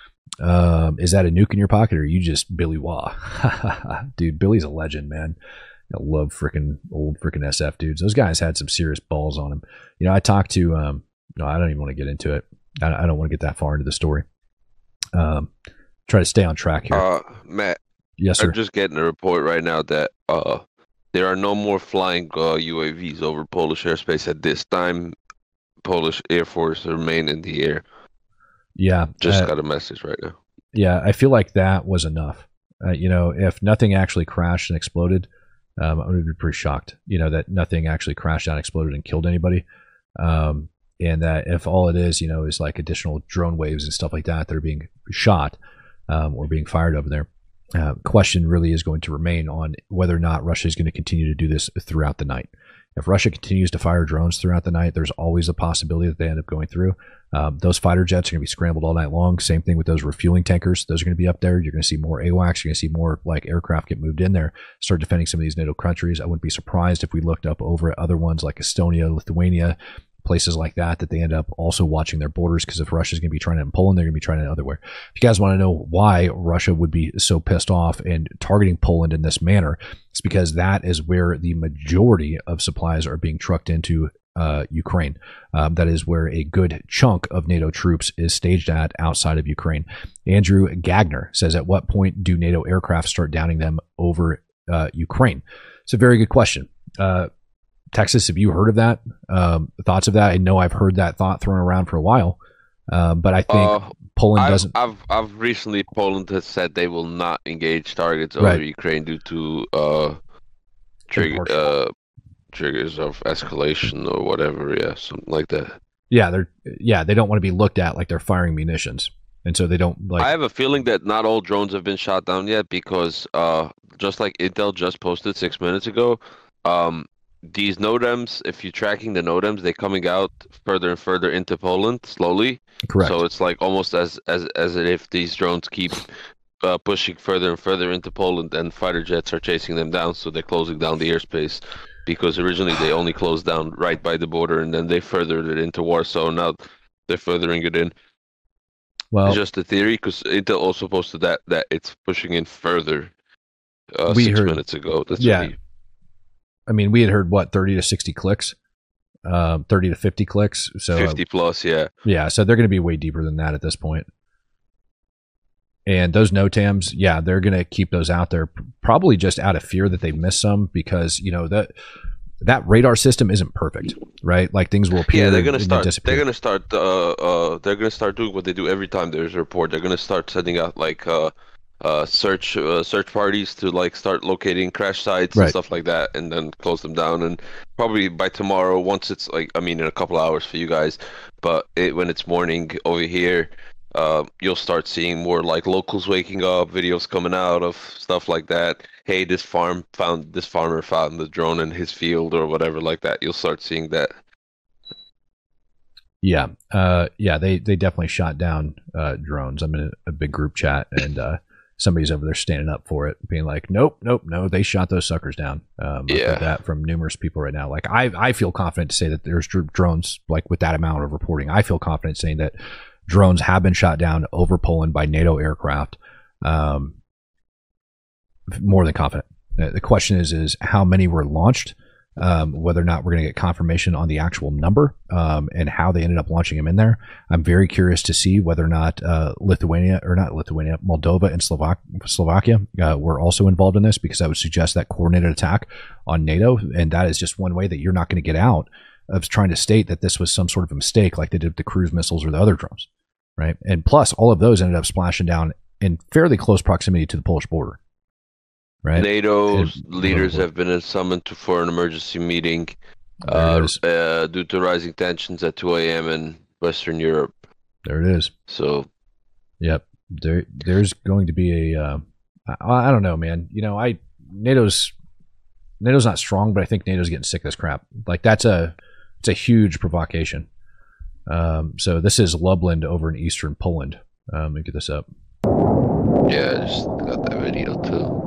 Is that a nuke in your pocket, or are you just Billy Wah? Dude, Billy's a legend, man. I love old SF dudes. Those guys had some serious balls on them. I talked to, I don't even want to get into it. I don't want to get that far into the story. Try to stay on track here. Matt. Yes, sir. I'm just getting a report right now that there are no more flying UAVs over Polish airspace at this time. Polish Air Force remain in the air. Yeah. Just got a message right now. Yeah, I feel like that was enough. If nothing actually crashed and exploded, I'm going to be pretty shocked, that nothing actually crashed down, exploded, and killed anybody. And that if all it is, is like additional drone waves and stuff like that that are being shot or being fired over there. Question really is going to remain on whether or not Russia is going to continue to do this throughout the night. If Russia continues to fire drones throughout the night, there's always a possibility that they end up going through. Those fighter jets are going to be scrambled all night long. Same thing with those refueling tankers. Those are going to be up there. You're going to see more AWACS. You're going to see more like aircraft get moved in there, start defending some of these NATO countries. I wouldn't be surprised if we looked up over at other ones like Estonia, Lithuania, places like that they end up also watching their borders, because if Russia's going to be trying it in Poland, they're going to be trying it otherwhere. If you guys want to know why Russia would be so pissed off and targeting Poland in this manner, it's because that is where the majority of supplies are being trucked into Ukraine. That is where a good chunk of NATO troops is staged at outside of Ukraine. Andrew Gagner says, at what point do NATO aircraft start downing them over Ukraine? It's a very good question. Texas, have you heard of that? Thoughts of that? I know I've heard that thought thrown around for a while, but I think Poland doesn't. I've recently, Poland has said they will not engage targets over Ukraine due to triggers of escalation or whatever. Yeah, something like that. Yeah, they don't want to be looked at like they're firing munitions, and so they don't like. I have a feeling that not all drones have been shot down yet, because just like Intel just posted 6 minutes ago, these NOTAMs, if you're tracking the NOTAMs, they're coming out further and further into Poland slowly. Correct. So it's like almost as if these drones keep pushing further and further into Poland, and fighter jets are chasing them down. So they're closing down the airspace, because originally they only closed down right by the border, and then they furthered it into Warsaw. Now they're furthering it in. Well, it's just a theory, because Intel also posted that it's pushing in further 6 minutes ago. That's I mean, we had heard, 30 to 60 clicks, 30 to 50 clicks. So 50 plus, yeah. Yeah, so they're going to be way deeper than that at this point. And those NOTAMs, yeah, they're going to keep those out there, probably just out of fear that they miss some, because, that radar system isn't perfect, right? Like, things will appear. Yeah, they're going to start. They're going to start. They're going to start doing what they do every time there's a report. They're going to start sending out search parties to like start locating crash sites and stuff like that, and then close them down. And probably by tomorrow, once it's in a couple hours for you guys, but when it's morning over here, you'll start seeing more like locals waking up, videos coming out of stuff like that. Hey, this farmer found the drone in his field or whatever like that. You'll start seeing that. Yeah. They definitely shot down drones. I'm in a big group chat, and somebody's over there standing up for it, being like, nope, no, they shot those suckers down. I've heard that from numerous people right now. Like I feel confident to say that there's drones, like with that amount of reporting. I feel confident saying that drones have been shot down over Poland by NATO aircraft. More than confident. The question is how many were launched, whether or not we're going to get confirmation on the actual number, and how they ended up launching them in there. I'm very curious to see whether or not Moldova and Slovakia were also involved in this, because that would suggest that coordinated attack on NATO, and that is just one way that you're not going to get out of trying to state that this was some sort of a mistake like they did with the cruise missiles or the other drones, right? And plus, all of those ended up splashing down in fairly close proximity to the Polish border. Right. NATO's leaders have been summoned for an emergency meeting due to rising tensions at 2 a.m. in Western Europe. There it is. So, yep. There's going to be a. I don't know, man. You know, NATO's not strong, but I think NATO's getting sick of this crap. Like it's a huge provocation. So this is Lublin over in eastern Poland. Let me get this up. Yeah, I just got that video too.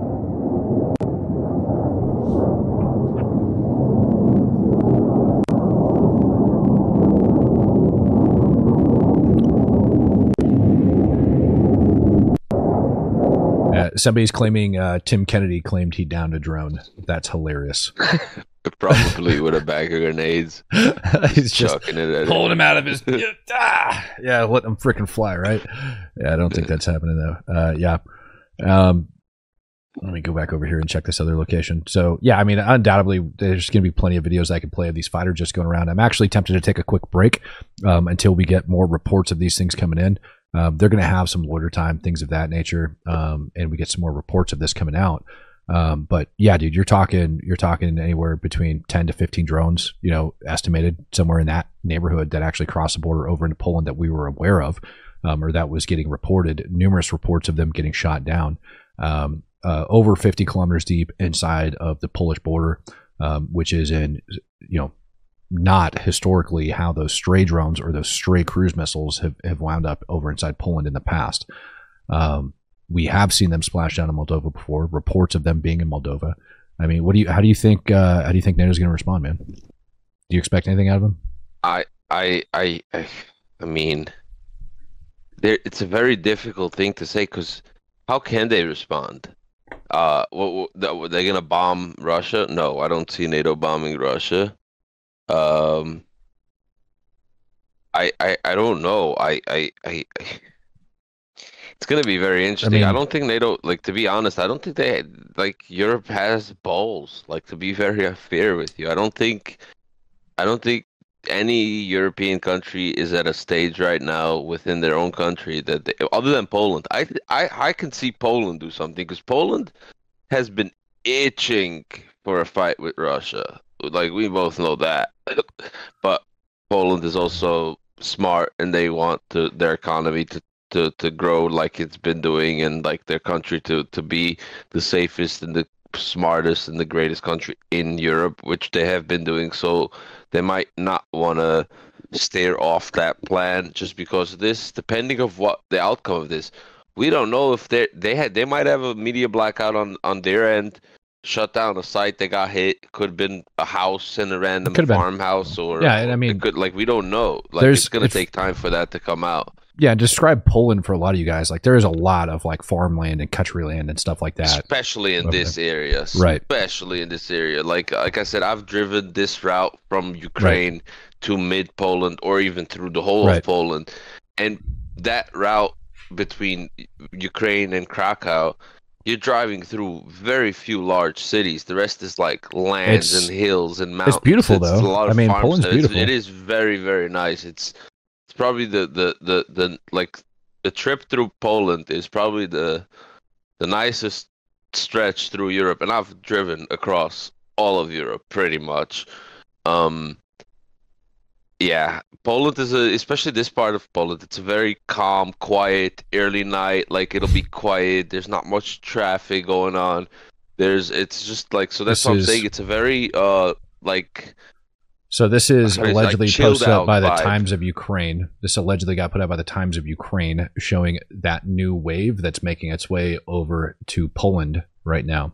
Somebody's claiming Tim Kennedy claimed he downed a drone. That's hilarious. Probably with a bag of grenades. He's just chucking it at pulling him out of his. Yeah, let them freaking fly, right? Yeah, I don't think that's happening though. Yeah. Let me go back over here and check this other location. So yeah, I mean, undoubtedly, there's going to be plenty of videos I can play of these fighters just going around. I'm actually tempted to take a quick break until we get more reports of these things coming in. They're going to have some loiter time, things of that nature, and we get some more reports of this coming out. But yeah, dude, you're talking anywhere between 10 to 15 drones, you know, estimated somewhere in that neighborhood that actually crossed the border over into Poland that we were aware of, or that was getting reported. Numerous reports of them getting shot down, over 50 kilometers deep inside of the Polish border, which is in, you know, not historically how those stray drones or those stray cruise missiles have wound up over inside Poland in the past. We have seen them splash down in Moldova before. Reports of them being in Moldova. I mean, how do you think NATO's going to respond, man? Do you expect anything out of them? I mean, it's a very difficult thing to say, because how can they respond? They're going to bomb Russia? No, I don't see NATO bombing Russia. I don't know. It's gonna be very interesting. I don't think NATO, like, to be honest, I don't think Europe has balls. Like, to be very fair with you, I don't think any European country is at a stage right now within their own country that other than Poland. I can see Poland do something, because Poland has been itching for a fight with Russia. Like, we both know that. But Poland is also smart, and they want their economy to grow like it's been doing, and like their country to be the safest and the smartest and the greatest country in Europe, which they have been doing. So they might not want to steer off that plan just because of this, depending of what the outcome of this. We don't know if they might have a media blackout on their end, shut down a site that got hit. Could have been a house in a random farmhouse, or yeah. And I mean, we don't know. Like, it's going to take time for that to come out. Yeah, describe Poland for a lot of you guys. Like, there is a lot of like farmland and country land and stuff like that, especially in this area. Right. Especially in this area. Like I said, I've driven this route from Ukraine to mid Poland, or even through the whole of Poland, and that route between Ukraine and Krakow, you're driving through very few large cities. The rest is like lands and hills and mountains. It's beautiful, though. A lot of farms. Poland's beautiful. It is very, very nice. It's probably the trip through Poland is probably the nicest stretch through Europe, and I've driven across all of Europe pretty much. Yeah, Poland is especially this part of Poland, it's a very calm, quiet, early night. Like, it'll be quiet. There's not much traffic going on. It's just like, so that's what I'm saying. It's a very So this is It's like allegedly chilled posted up out by the vibe. Times of Ukraine. This allegedly got put up by the Times of Ukraine, showing that new wave that's making its way over to Poland right now.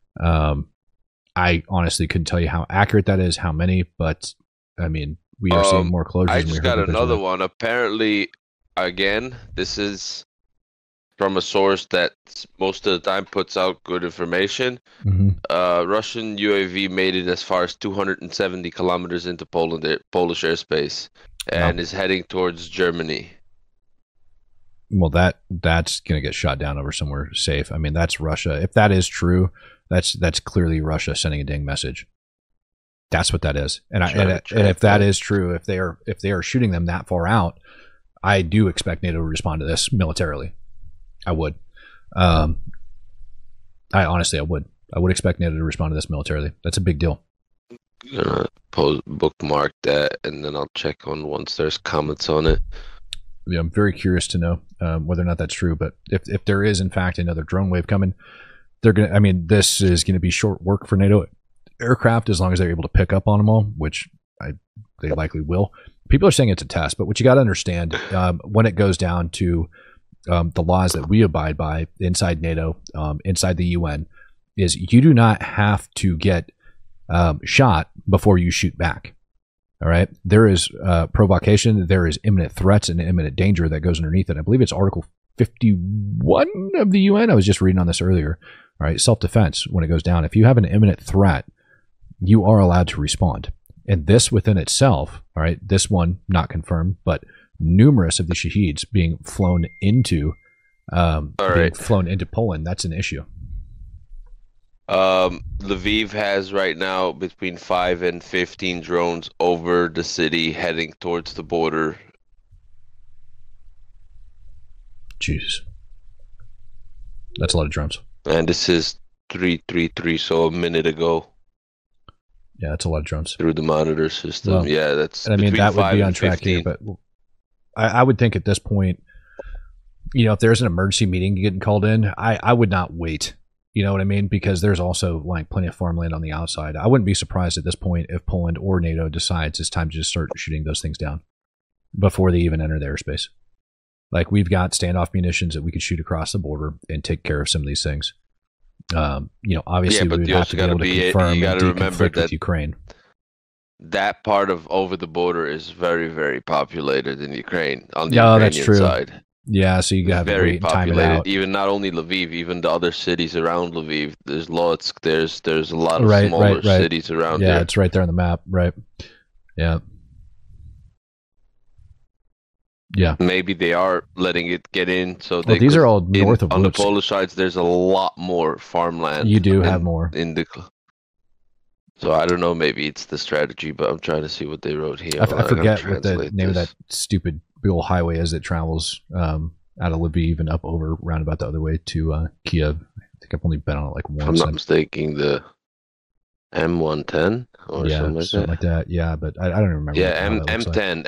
I honestly couldn't tell you how accurate that is, how many, but I mean, we are seeing more closures. I than we just heard got another visually. one. Apparently, again, this is from a source that most of the time puts out good information. Mhm. Russian UAV made it as far as 270 kilometers into Polish airspace, and is heading towards Germany. Well, that's going to get shot down over somewhere safe. I mean, that's Russia. If that is true, that's clearly Russia sending a ding message. That's what that is. And and if that is true, if they are shooting them that far out, I do expect NATO to respond to this militarily. I would. I would. I would expect NATO to respond to this militarily. That's a big deal. I'm gonna bookmark that, and then I'll check on once there's comments on it. Yeah, I'm very curious to know whether or not that's true. But if there is in fact another drone wave coming, they're gonna. I mean, this is going to be short work for NATO aircraft as long as they're able to pick up on them all, which they likely will. People are saying it's a test, but what you got to understand when it goes down to the laws that we abide by inside NATO, inside the UN, is you do not have to get shot before you shoot back. All right. There is provocation. There is imminent threats and imminent danger that goes underneath it. I believe it's Article 51 of the UN. I was just reading on this earlier. All right. Self-defense, when it goes down, if you have an imminent threat, you are allowed to respond. And this within itself, all right, this one not confirmed, but numerous of the Shaheeds being flown into Poland, that's an issue. Lviv has right now between 5 and 15 drones over the city heading towards the border. Jesus. That's a lot of drones. And this is 333, so a minute ago. Yeah, that's a lot of drones. Through the monitor system. Well, yeah, that's and I mean, that would be on track 15. here, but I would think at this point, if there's an emergency meeting getting called in, I would not wait. You know what I mean? Because there's also like plenty of farmland on the outside. I wouldn't be surprised at this point if Poland or NATO decides it's time to just start shooting those things down before they even enter the airspace. Like, we've got standoff munitions that we could shoot across the border and take care of some of these things. Obviously, we would have to be able to confirm and deconflict with Ukraine. That part of over the border is very, very populated in Ukraine on the Ukrainian side. Yeah, so you got to very wait and time populated. it out. Even not only Lviv, even the other cities around Lviv. There's Lodz. There's a lot of smaller cities around there. Yeah, it's right there on the map. Right. Yeah. Yeah. Maybe they are letting it get in. So these are all north of on Lutsk. the Polish sides. There's a lot more farmland. You do have more in the. So I don't know. Maybe it's the strategy, but I'm trying to see what they wrote here. I forget what the name of that stupid big old highway is that travels out of Lviv and up over roundabout the other way to Kiev. I think I've only been on it like once. I'm not mistaken, the M110 or something like that. Yeah, but I don't remember. Yeah, M10.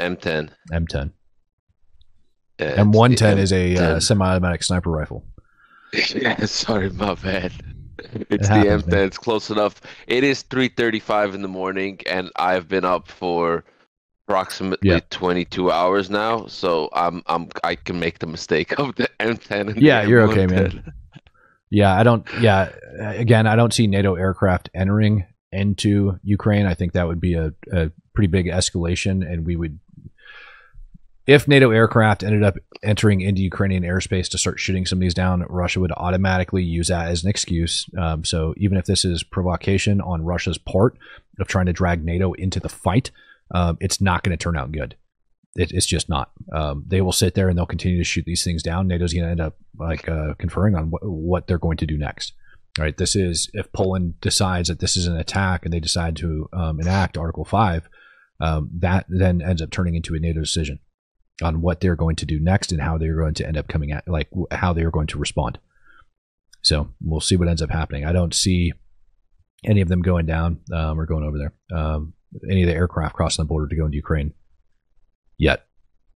Yeah, M110 is a semi-automatic sniper rifle. Yeah, sorry, my bad. It's the M10. Man. It's close enough. It is 3:35 in the morning, and I've been up for approximately 22 hours now. So I can make the mistake of the M10. And you're okay, man. Yeah, I don't. Yeah, again, I don't see NATO aircraft entering into Ukraine. I think that would be a pretty big escalation, and we would. If NATO aircraft ended up entering into Ukrainian airspace to start shooting some of these down, Russia would automatically use that as an excuse. So even if this is provocation on Russia's part of trying to drag NATO into the fight, it's not going to turn out good. It's just not. They will sit there and they'll continue to shoot these things down. NATO's going to end up conferring on what they're going to do next. All right, this is if Poland decides that this is an attack and they decide to enact Article 5, that then ends up turning into a NATO decision on what they're going to do next and how they're going to end up coming at, like how they're going to respond. So we'll see what ends up happening. I don't see any of them going down or going over there. Any of the aircraft crossing the border to go into Ukraine yet.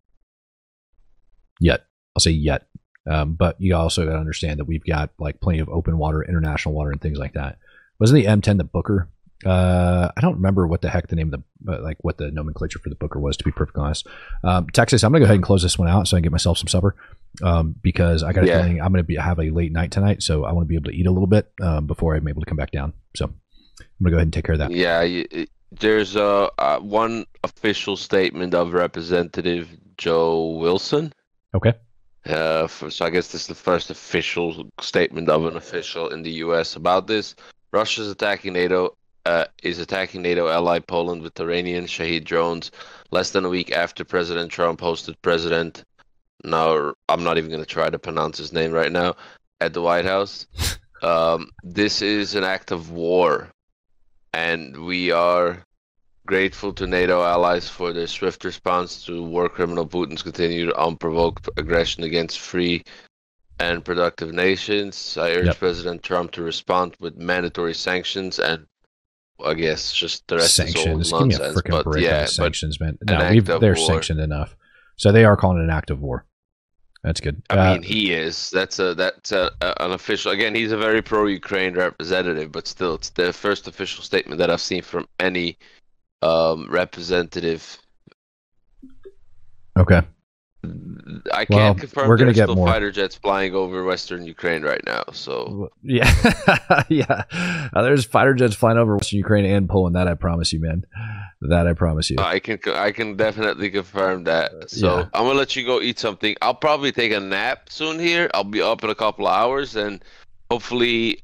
I'll say yet. But you also got to understand that we've got like plenty of open water, international water, and things like that. Wasn't the M10 that Booker I don't remember what the heck the name of what the nomenclature for the booker was, to be perfectly honest. Texas, I'm going to go ahead and close this one out so I can get myself some supper, because I got a feeling I'm going to have a late night tonight, so I want to be able to eat a little bit before I'm able to come back down. So I'm going to go ahead and take care of that. Yeah, there's one official statement of Representative Joe Wilson. Okay. So I guess this is the first official statement of an official in the U.S. about this. Russia's attacking NATO. Is attacking NATO ally Poland with Iranian Shahed drones less than a week after President Trump hosted President, now I'm not even going to try to pronounce his name right now, at the White House. This is an act of war, and we are grateful to NATO allies for their swift response to war criminal Putin's continued unprovoked aggression against free and productive nations. I urge President Trump to respond with mandatory sanctions and I guess just the rest sanctions. is all nonsense. Give me a freaking break on the sanctions, man. No, they're war. Sanctioned enough. So they are calling it an act of war. That's good. I mean, he is. That's an official. Again, he's a very pro-Ukraine representative, but still, it's the first official statement that I've seen from any representative. Okay. I can't confirm we're gonna get still more fighter jets flying over Western Ukraine right now. So yeah, yeah. There's fighter jets flying over Western Ukraine and Poland. That I promise you, man. That I promise you. I can definitely confirm that. So I'm gonna let you go eat something. I'll probably take a nap soon. Here, I'll be up in a couple of hours, and hopefully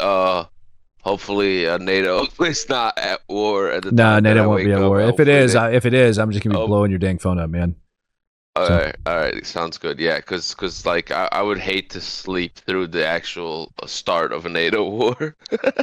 NATO is not at war at the time. No, NATO won't be at war. If it is, I'm just gonna be blowing your dang phone up, man. All right, sounds good. Yeah, because like I would hate to sleep through the actual start of a NATO war.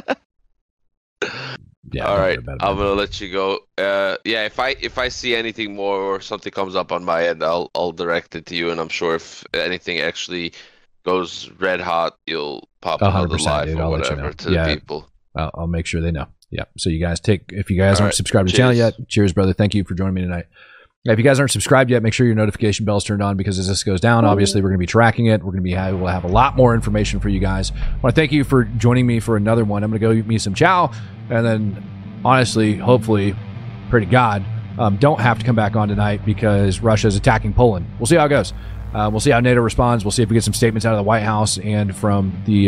Yeah. All right, I'm gonna let you go. Yeah, if I see anything more or something comes up on my end, I'll direct it to you, and I'm sure if anything actually goes red hot, you'll pop another live dude, or I'll whatever let you know. to the people. I'll make sure they know. Yeah. So you guys if you guys aren't subscribed to the channel yet, cheers, brother. Thank you for joining me tonight. If you guys aren't subscribed yet, make sure your notification bell's turned on, because as this goes down, obviously we're going to be tracking it. We're going to be able to have a lot more information for you guys. I want to thank you for joining me for another one. I'm going to go eat me some chow, and then honestly, hopefully, pray to God, don't have to come back on tonight because Russia is attacking Poland. We'll see how it goes. We'll see how NATO responds. We'll see if we get some statements out of the White House and from the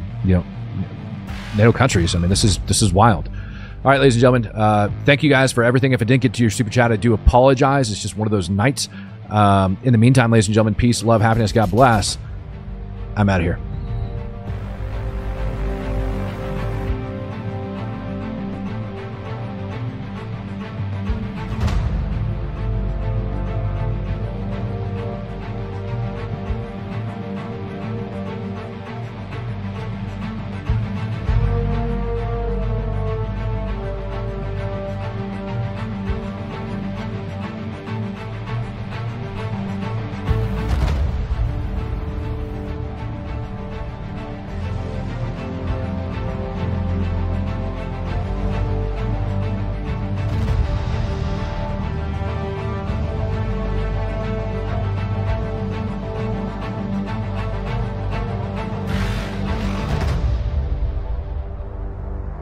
NATO countries. I mean, this is wild. All right, ladies and gentlemen, thank you guys for everything. If I didn't get to your super chat, I do apologize. It's just one of those nights. In the meantime, ladies and gentlemen, peace, love, happiness, God bless. I'm out of here.